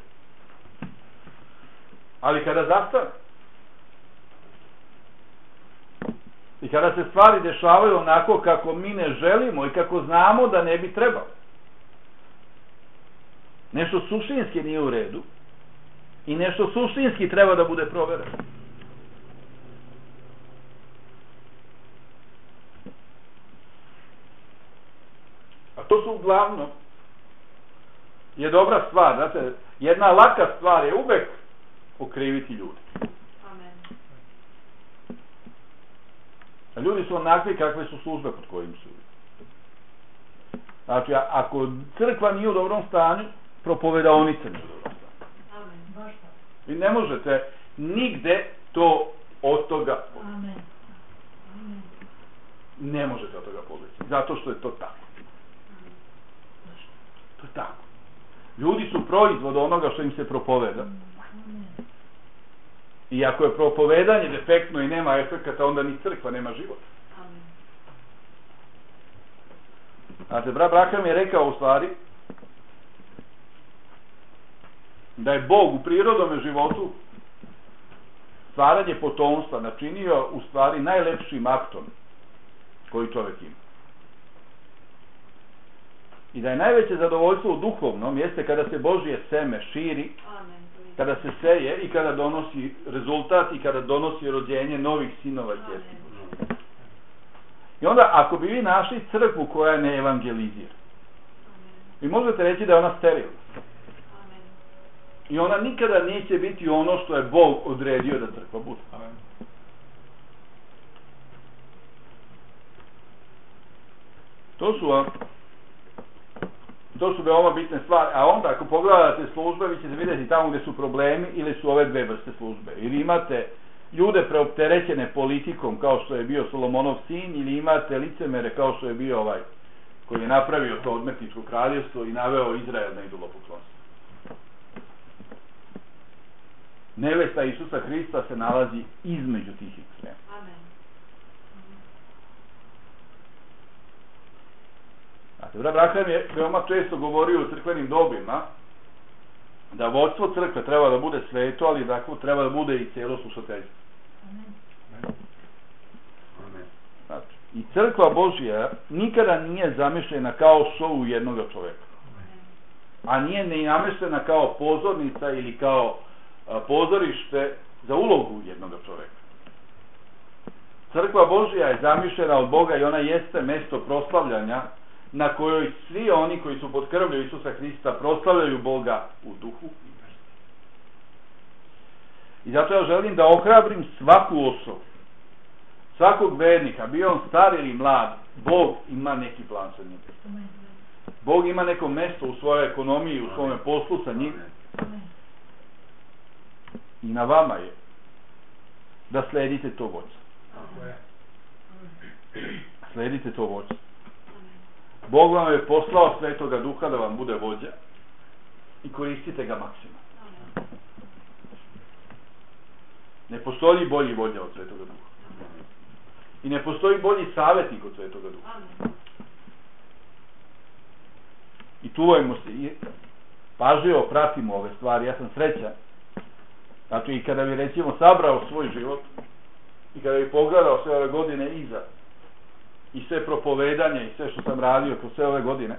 Ali kada zastane, I kada se stvari dešavaju onako kako mi ne želimo i kako znamo da ne bi trebalo. Nešto suštinski nije u redu i nešto suštinski treba da bude provereno. A to su uglavnom je dobra stvar, znate, jedna laka stvar je uvek okriviti ljudi. Amen. A ljudi su onakvi kakve su službe pod kojim su. Znači, ako crkva nije u dobrom stanju, propovedaonica nije u dobrom stanju. Amen. Baš tako. Vi ne možete nigde to od toga Amen. Amen. ne možete od toga pobjeći. Zato što je to tako. To je tako. Ljudi su proizvod onoga što im se propoveda. I ako je propovedanje defektno i nema efekata, onda ni crkva nema života. Amen. Znate, brat Braham je rekao u stvari da je Bog u prirodome životu stvaranje potomstva načinio u stvari najlepšim aktom koji čovjek ima. I da je najveće zadovoljstvo u duhovnom jeste kada se Božje seme širi, Amen. kada se seje i kada donosi rezultat i kada donosi rođenje novih sinova i kćerki. I onda ako bi vi našli crkvu koja ne evangelizira, vi možete reći da je ona sterilna. Amen. I ona nikada neće biti ono što je Bog odredio da crkva bude. Amen. To su vam To su veoma bitne stvari, a onda ako pogledate službe, vi ćete vidjeti tamo gdje su problemi ili su ove dve vrste službe. Ili imate ljude preopterećene politikom kao što je bio Solomonov sin, ili imate licemere kao što je bio ovaj koji je napravio to odmetničko kraljevstvo i naveo Izrael na idolopoklonstvo. Nevesta Isusa Hrista se nalazi između tih ekstrema. Amen. Znate, brat Braham je veoma često govorio u crkvenim dobima da vodstvo crkve treba da bude sveto, ali da treba da bude i cijelo slušateljstvo. Znači, i crkva Božja nikada nije zamišljena kao show jednog čovjeka. A nije ni namještena kao pozornica ili kao a, pozorište za ulogu jednog čovjeka. Crkva Božja je zamišljena od Boga i ona jeste mesto proslavljanja na kojoj svi oni koji su pod krvlju Isusa Hrista proslavljaju Boga u duhu i vjeri. I zato ja želim da ohrabrim svaku osobu, svakog vernika, bio on star ili mlad, Bog ima neki plan sa njim. Bog ima neko mesto u svojoj ekonomiji, u svome poslu sa njim. I na vama je da sledite to vođstvo. Sledite to vođstvo. Bog vam je poslao Svetoga Duha da vam bude vođa i koristite ga maksimalno. Ne postoji bolji vođa od Svetoga Duha. I ne postoji bolji savjetnik od Svetoga Duha. I čuvajmo se i pažljivo pratimo ove stvari. Ja sam srećan. Znači i kada bi recimo sabrao svoj život i kada bi pogledao sve ove godine iza i sve propovedanje i sve što sam radio kroz sve ove godine,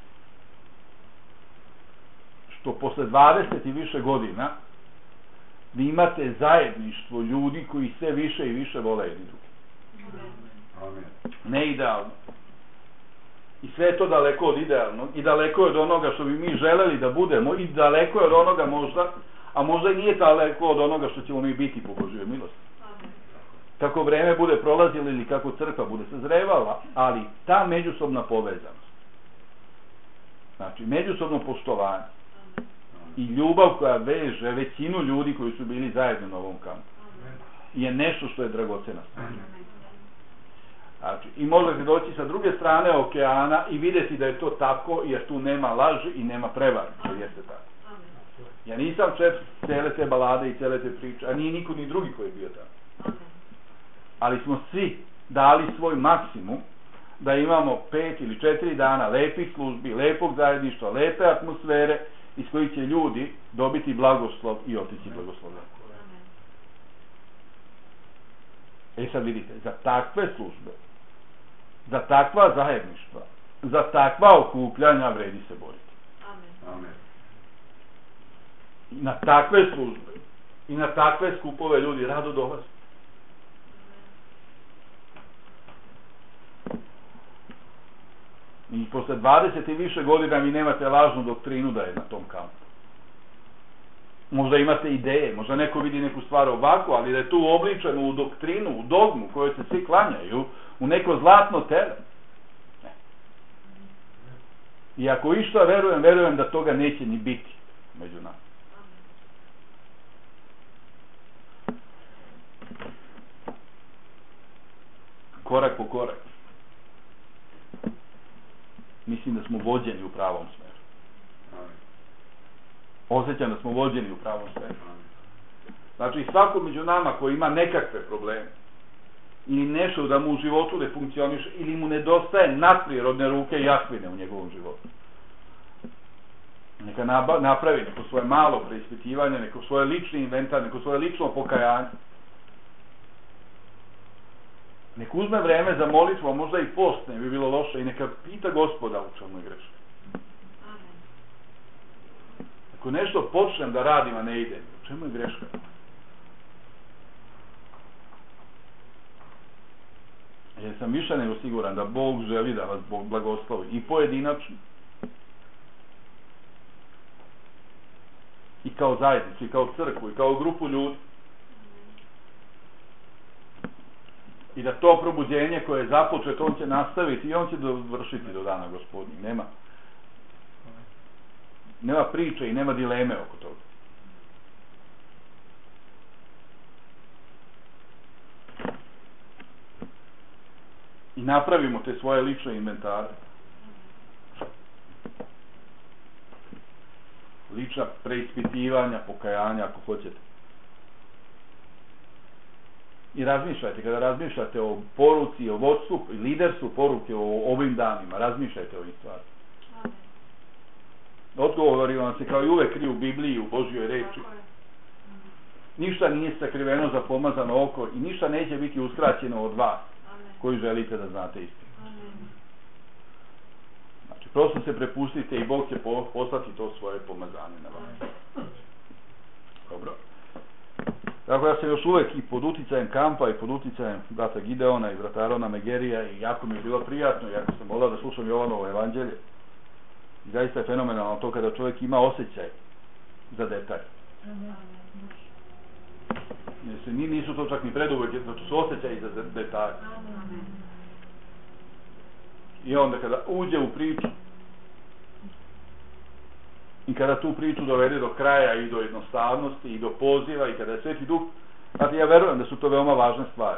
što posle dvadeset i više godina vi imate zajedništvo ljudi koji sve više i više vole jedni drugi. Amen. Ne idealno. I sve je to daleko od idealnog i daleko je od onoga što bi mi želeli da budemo i daleko je od onoga možda, a možda i nije daleko od onoga što ćemo mi biti po Božjoj milosti. Kako vreme bude prolazilo ili kako crkva bude sazrevala, ali ta međusobna povezanost, znači međusobno poštovanje i ljubav koja veže većinu ljudi koji su bili zajedno na ovom kampu je nešto što je dragocena stvar. Znači, i možete doći sa druge strane okeana i vidjeti da je to tako, jer tu nema laži i nema prevari, što jeste tako. Ja nisam šef cele te balade i cele te priče, a nije niko ni drugi koji je bio tako. Ali smo svi dali svoj maksimum da imamo pet ili četiri dana lepih službi, lepog zajedništva, lepe atmosfere iz kojih će ljudi dobiti blagoslov i otići blagoslovljen. E sad vidite, za takve službe, za takva zajedništva, za takva okupljanja vredi se boriti. Amen. Amen. I na takve službe i na takve skupove ljudi rado dolaze. I posle dvadeset i više godina vi nemate lažnu doktrinu da je na tom kampu. Možda imate ideje, možda neko vidi neku stvar ovako, ali da je tu obličeno u doktrinu, u dogmu kojoj se svi klanjaju, u neko zlatno tele. Ne. I ako išta verujem, verujem da toga neće ni biti među nama. Korak po korak. Mislim da smo vođeni u pravom smeru. Osjećam da smo vođeni u pravom smeru. Znači, svako među nama koji ima nekakve probleme ili nešto da mu u životu ne funkcioniše ili mu nedostaje nadprirodne ruke i Jahvine u njegovom životu, neka napravi neko svoje malo preispitivanje, neko svoje lični inventar, neko svoje lično pokajanje. Nek uzme vreme za molitvu, a možda i post ne bi bilo loše, i neka pita Gospoda u čemu je greška. Ako nešto počnem da radim, a ne ide, u čemu je greška? Jer sam više nego siguran da Bog želi da vas Bog blagoslovi i pojedinačno, i kao zajednicu, i kao crkvu, i kao grupu ljudi. I da to probuđenje koje je započeto, on će nastaviti i on će dovršiti do dana Gospodnjeg. Nema, nema priče i nema dileme oko toga. I napravimo te svoje lične inventare. Lična preispitivanja, pokajanja, ako hoćete. I razmišljajte, kada razmišljate o poruci, o vodstvu i liderstvu poruke o ovim danima, razmišljajte o ovim stvarima. Odgovori vam se kao i uvek kriju u Bibliji, u Božjoj reči. Ništa nije sakriveno za pomazano oko i ništa neće biti uskraćeno od vas koji želite da znate istinu. Znači, prosto se prepustite i Bog će poslati to svoje pomazanje na vas. Dobro. Tako ja sam još uvek i pod uticajem kampa i pod uticajem brata Gideona i brata Arona Megerija i jako mi je bilo prijatno, jako sam volao da slušam Jovanovo evanđelje. I zaista je fenomenalno to kada čovjek ima osjećaj za detalj. Nisu to čak ni preduvjeti, to su osjećaji za detalj. I onda kada uđe u priču i kada tu priču dovede do kraja i do jednostavnosti i do poziva i kada je Sveti Duh, znači ja verujem da su to veoma važne stvari.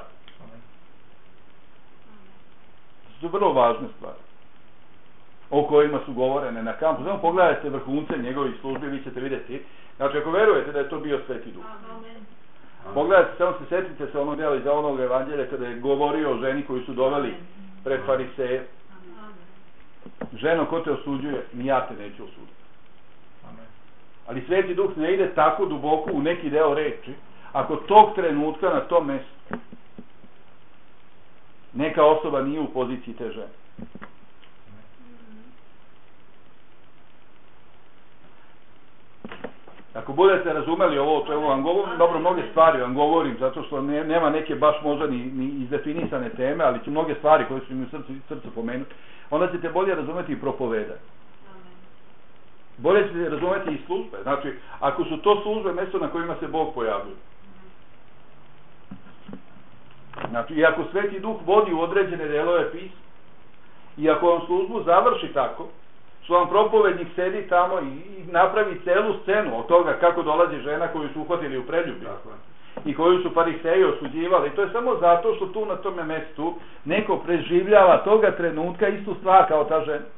To su vrlo važne stvari o kojima su govorene na kampu. Samo pogledajte vrhunce njegovih službi, vi ćete vidjeti. Znači ako verujete da je to bio Sveti Duh, pogledajte, samo se setite se onog djela iz onog evanđelja kada je govorio o ženi koju su doveli pred fariseje. Ženo, ko te osuđuje? Ni ja te neću osuditi. Ali Sveti Duh ne ide tako duboko u neki deo reči ako tog trenutka na tom mjestu neka osoba nije u poziciji te žene. Ako budete razumeli ovo o čemu vam govorim, dobro, mnoge stvari vam govorim, zato što ne, nema neke baš možda ni, ni izdefinisane teme, ali ću mnoge stvari koje su mi u srcu, srcu pomenuti, onda ćete bolje razumeti i propovedati. Bolje ćete razumeti i službe. Znači, ako su to službe, mjesto na kojima se Bog pojavljuje. Znači, i ako Sveti Duh vodi u određene delove pisma, i ako on službu završi tako, što vam propovednik sedi tamo i napravi celu scenu od toga kako dolazi žena koju su uhvatili u preljubi i koju su fariseji osuđivali. To je samo zato što tu na tome mjestu neko preživljava toga trenutka istu stvar kao ta žena.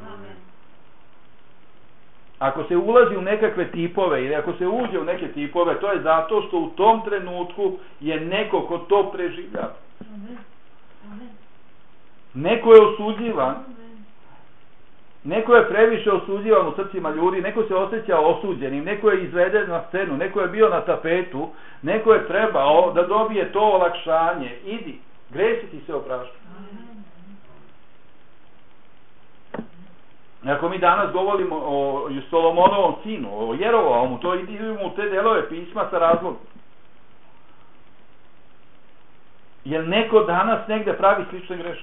Ako se ulazi u nekakve tipove ili ako se uđe u neke tipove, to je zato što u tom trenutku je neko ko to preživljava. Neko je osuđivan Neko je previše osuđivan u srcima ljudi, neko se osjeća osuđenim, neko je izveden na scenu, neko je bio na tapetu, neko je trebao da dobije to olakšanje. Idi, gresi ti se oprašta. Ako mi danas govorimo o Solomonovom sinu, o Jeroboamu, to idemo u te delove pisma sa razlogom. Jer neko danas negde pravi slične greške.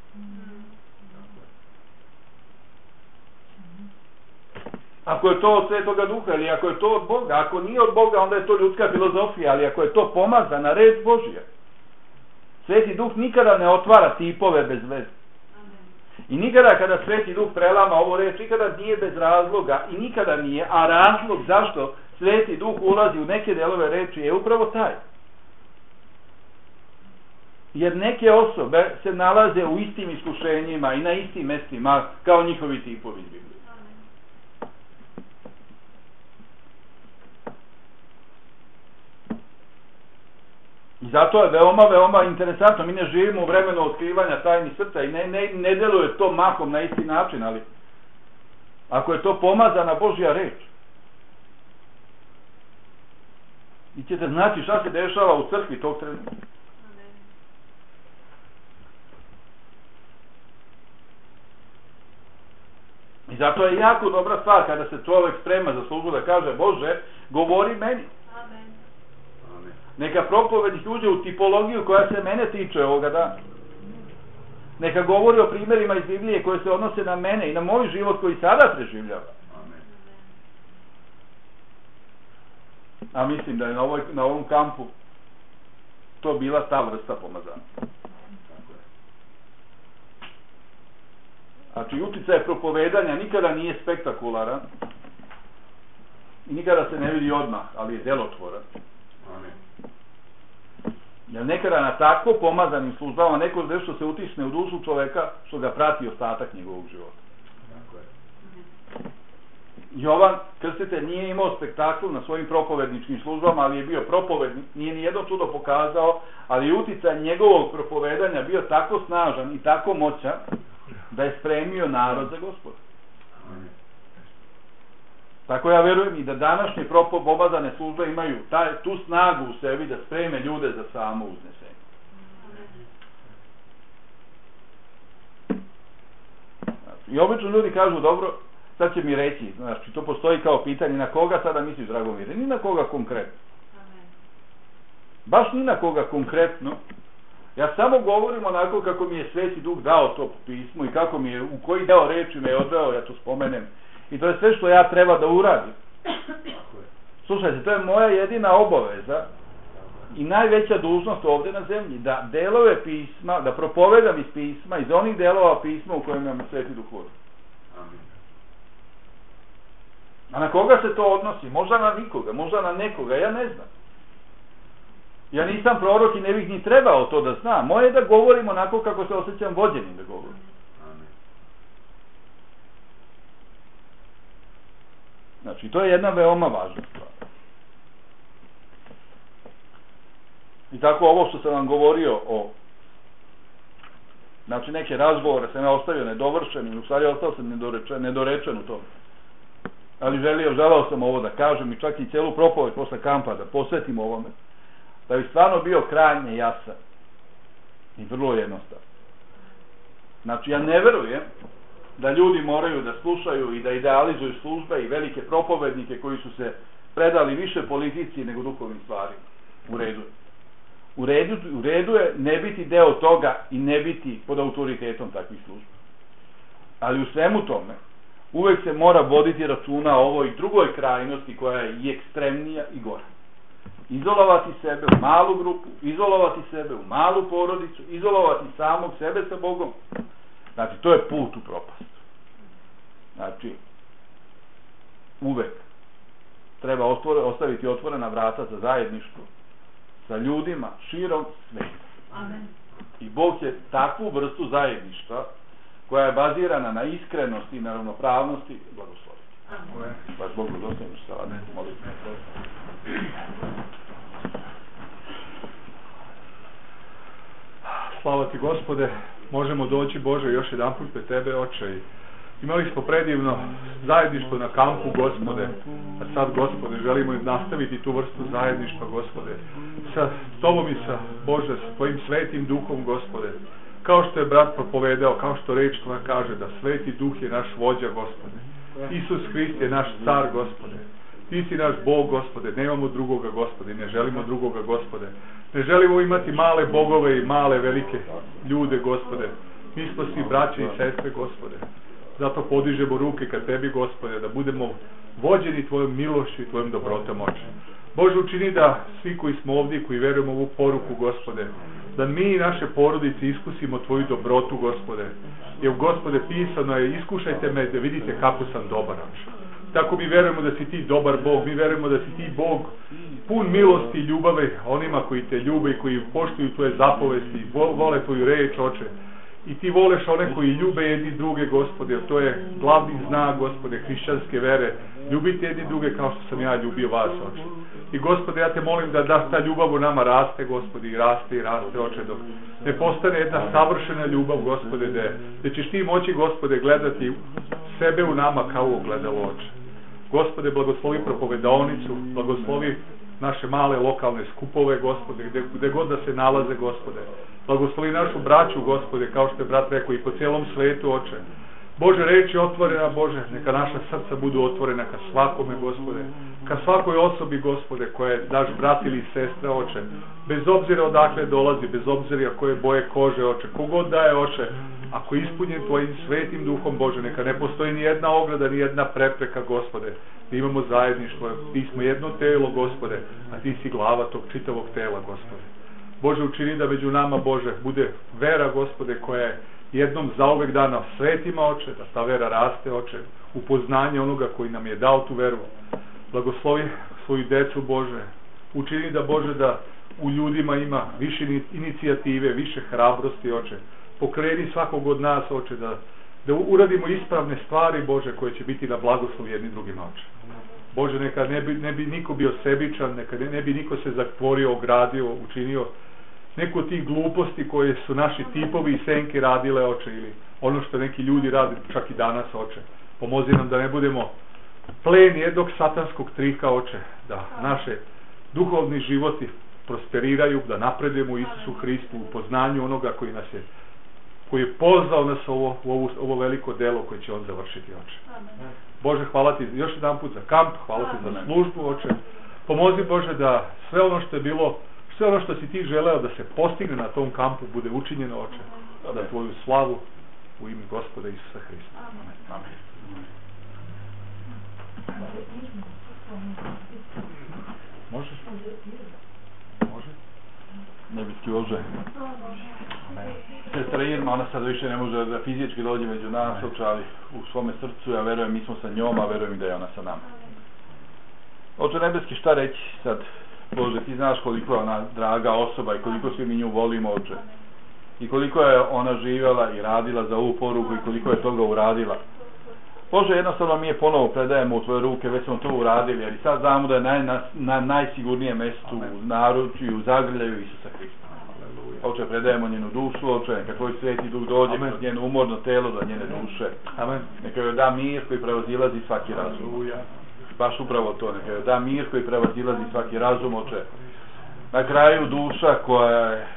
Ako je to od Svetoga Duha ili ako je to od Boga, ako nije od Boga, onda je to ljudska filozofija, ali ako je to pomazana reč Božja, Sveti Duh nikada ne otvara tipove bez veze. I nikada kada Sveti Duh prelama ovu reč, nikada nije bez razloga i nikada nije, a razlog zašto Sveti Duh ulazi u neke delove reči je upravo taj. Jer neke osobe se nalaze u istim iskušenjima i na istim mestima kao njihovi tipovi iz Biblije. I zato je veoma, veoma interesantno. Mi ne živimo u vremenu otkrivanja tajnih srca i ne, ne, ne deluje to mahom na isti način, ali ako je to pomazana Božja reč, vi ćete znati šta se dešava u crkvi tog trenutka. I zato je jako dobra stvar kada se čovjek sprema za službu da kaže: Bože, govori meni. Amen. Neka propovednik uđe u tipologiju koja se mene tiče ovoga dana. Neka govori o primjerima iz Biblije koje se odnose na mene i na moj život koji sada preživljava. A mislim da je na, ovoj, na ovom kampu to bila ta vrsta pomazana. Znači, uticaj propovedanja nikada nije spektakularan i nikada se ne vidi odmah, ali je delotvoran. Jer nekada na tako pomazanim službama neko nešto se utisne u dušu čoveka što ga prati ostatak njegovog života. Jovan Krstitelj nije imao spektakl na svojim propovedničkim službama, ali je bio propovednik, nije ni jedno čudo pokazao, ali uticaj njegovog propovedanja bio tako snažan i tako moćan da je spremio narod za Gospoda. Tako ja verujem i da današnje pomazane službe imaju taj, tu snagu u sebi da spreme ljude za samo uznesenje. Znači, i obično ljudi kažu: dobro, sad će mi reći, znači to postoji kao pitanje, na koga sada misliš, Dragomire? Ni na koga konkretno. Baš ni na koga konkretno. Ja samo govorim onako kako mi je Sveti Duh dao to pismo i kako mi je, u koji deo reči me je odveo, ja to spomenem. I to je sve što ja treba da uradim. Slušajte, to je moja jedina obaveza i najveća dužnost ovdje na zemlji, da delove pisma, da propovedam iz pisma, iz onih delova pisma u kojima me Sveti Duh vodi. A na koga se to odnosi? Možda na nikoga, možda na nekoga, ja ne znam. Ja nisam prorok i ne bih ni trebao to da znam. Moje je da govorim onako kako se osjećam vođenim da govorim. Znači, to je jedna veoma važna stvar. I tako ovo što sam vam govorio o, znači neke razgovore sam ja ostavio nedovršenim, u stvari ostao sam nedorečen, nedorečen u tome. Ali želio, želeo sam ovo da kažem i čak i celu propoved posle kampa da posvetim ovome. Da bi stvarno bio krajnje jasan i vrlo jednostavan. Znači, ja ne verujem da ljudi moraju da slušaju i da idealizuju službe i velike propovednike koji su se predali više politici nego duhovnim stvarima. U redu je. U redu, u redu je ne biti deo toga i ne biti pod autoritetom takvih služba. Ali u svemu tome uvek se mora voditi računa o ovoj drugoj krajnosti koja je i ekstremnija i gora. Izolovati sebe u malu grupu, izolovati sebe u malu porodicu, izolovati samog sebe sa Bogom. Znači, to je put u propast. Znači, uvek treba otvore, ostaviti otvorena vrata za zajedništvo sa ljudima širom sveta. Amen. I Bog će takvu vrstu zajedništva koja je bazirana na iskrenosti i na ravnopravnosti blagosloviti. Amen. Baš Bogu dostojno što sada molim. Slava ti, Gospode, možemo doći, Bože, još jedan put pred tebe, Oče, i Imali smo predivno zajedništvo na kampu, Gospode, a sad, Gospode, želimo nastaviti tu vrstu zajedništva, Gospode, sa Tobom i sa, Bože, sa Tvojim svetim duhom, Gospode, kao što je brat propovedao, kao što reč Tvoja kaže, da sveti duh je naš vođa, Gospode. Isus Hrist je naš car, Gospode. Ti si naš Bog, Gospode, nemamo drugoga, Gospode, ne želimo drugoga, Gospode. Ne želimo imati male bogove i male velike ljude, Gospode. Mi smo svi braće i sestre, Gospode. Zato podižemo ruke ka Tebi, Gospode, da budemo vođeni Tvojom milošću i Tvojom dobrotom, Oče. Bože, učini da svi koji smo ovdje, koji verujemo ovu poruku, Gospode, da mi i naše porodice iskusimo Tvoju dobrotu, Gospode. Jer, Gospode, pisano je, iskušajte me da vidite kako sam dobar, Oče. Tako mi verujemo da si Ti dobar Bog, mi verujemo da si Ti Bog pun milosti i ljubave onima koji Te ljube i koji poštuju Tvoje zapovesti, vole Tvoju reč, Oče. I Ti voleš one koji ljube jedni druge, Gospode, jer to je glavni znak, Gospode, hrišćanske vere. Ljubite jedni druge kao što sam ja ljubio vas, Oče. I, Gospode, ja Te molim da da ta ljubav u nama raste, Gospode, i raste i raste, Oče, dok ne postane jedna savršena ljubav, Gospode, da, da ćeš Ti moći, Gospode, gledati sebe u nama kao u ogledalo, Oče. Gospode, blagoslovi propovedaonicu, blagoslovi naše male lokalne skupove, Gospode, gde, gde god da se nalaze, Gospode. Blagoslovi našu braću, Gospode, kao što je brat rekao, i po cijelom svetu, Oče. Bože, reč je otvorena, Bože, neka naša srca budu otvorena ka svakome, Gospode, ka svakoj osobi, Gospode, koja je naš brat ili sestra, Oče, bez obzira odakle dolazi, bez obzira koje boje kože, Oče, kogod daje, Oče, ako je ispunjen Tvojim svetim duhom, Bože, neka ne postoji ni jedna ograda, ni jedna prepreka, Gospode, da imamo zajedništvo, Ti smo jedno telo, Gospode, a Ti si glava tog čitavog tela, Gospode. Bože, učini da među nama, Bože, bude vera, Gospode, koja je jednom zauvek dana svetima, Oče, da ta vera raste, Oče, u poznanje onoga koji nam je dao tu veru. Blagoslovi svoju decu, Bože, učini da, Bože, da u ljudima ima više inicijative, više hrabrosti, Oče. Pokreni svakog od nas, Oče, da, da uradimo ispravne stvari, Bože, koje će biti na blagoslov jedni drugima, Oče. Bože, neka ne bi, ne bi niko bio sebičan, neka ne, ne bi niko se zatvorio, ogradio, učinio neku od tih gluposti koje su naši tipovi i senke radile, Oče, ili ono što neki ljudi rade čak i danas, Oče. Pomozi nam da ne budemo plen jednog satanskog trika, Oče, da naše duhovni životi prosperiraju, da napredujemo u Isusu Hristu, u poznanju onoga koji nas je, koji je pozvao nas ovo, u ovo, ovo veliko delo koje će On završiti, Oče. Amen. Bože, hvala Ti još jedan put za kamp, hvala Ti za službu, Oče. Pomozi, Bože, da sve ono što je bilo, sve ono što si Ti želeo da se postigne na tom kampu bude učinjeno, Oče, da Tvoju slavu u ime Gospoda Isusa Hrista. Amen. Amen. Može? Može? Ne bi ti ože. Sestra Irma, ona sad više ne može da fizički dođe među nas, Oče, ali u svome srcu, ja verujem, mi smo sa njom, a verujem i da je ona sa nama. Oče nebeski, šta reći sad? Bože, Ti znaš koliko je ona draga osoba i koliko svi mi nju volimo, Oče. I koliko je ona živjela i radila za ovu poruku i koliko je toga uradila. Bože, jednostavno mi je ponovo predajemo u Tvoje ruke, već smo to uradili, jer i sad znamo da je naj, na, na najsigurnije mesto u naručju i u zagrljaju Isusa Hrista. Oče, predajemo njenu dušu, Oče, neka Tvoj sveti duh dođe kroz njeno umorno telo do njene duše. Amen. Neka joj da mir koji prevazilazi svaki razum. Baš upravo to, neka joj da mir koji prevazilazi svaki razum, Oče. Na kraju duša koja je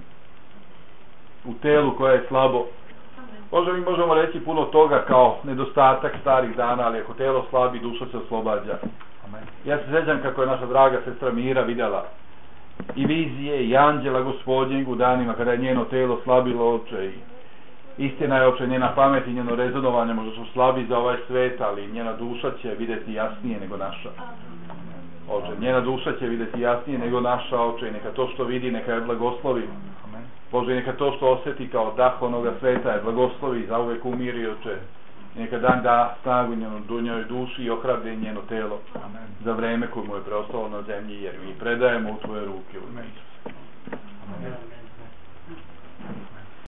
u telu, koja je slabo. Bože, mi možemo reći puno toga kao nedostatak starih dana, ali ako telo slabi, duša se oslobađa. Amen. Ja se sjećam kako je naša draga sestra Mira vidjela i vizije i anđela Gospodnjeg u danima kada je njeno telo slabilo, Oče, i istina je, Oče, njena pamet i njeno rezonovanje možda su slabi za ovaj svet, ali njena duša će vidjeti jasnije nego naša. Oče, njena duša će vidjeti jasnije nego naša, Oče, i neka to što vidi, neka je blagoslovi. Bože, neka to što osjeti kao dah onoga sveta je blagoslovi i zauvek umiri, Oče. Neka dan da snagu njoj duši i ohrabri njeno telo. Amen. Za vreme koje mu je preostalo na zemlji, jer mi predajemo u Tvoje ruke u ime Isusa. Amen.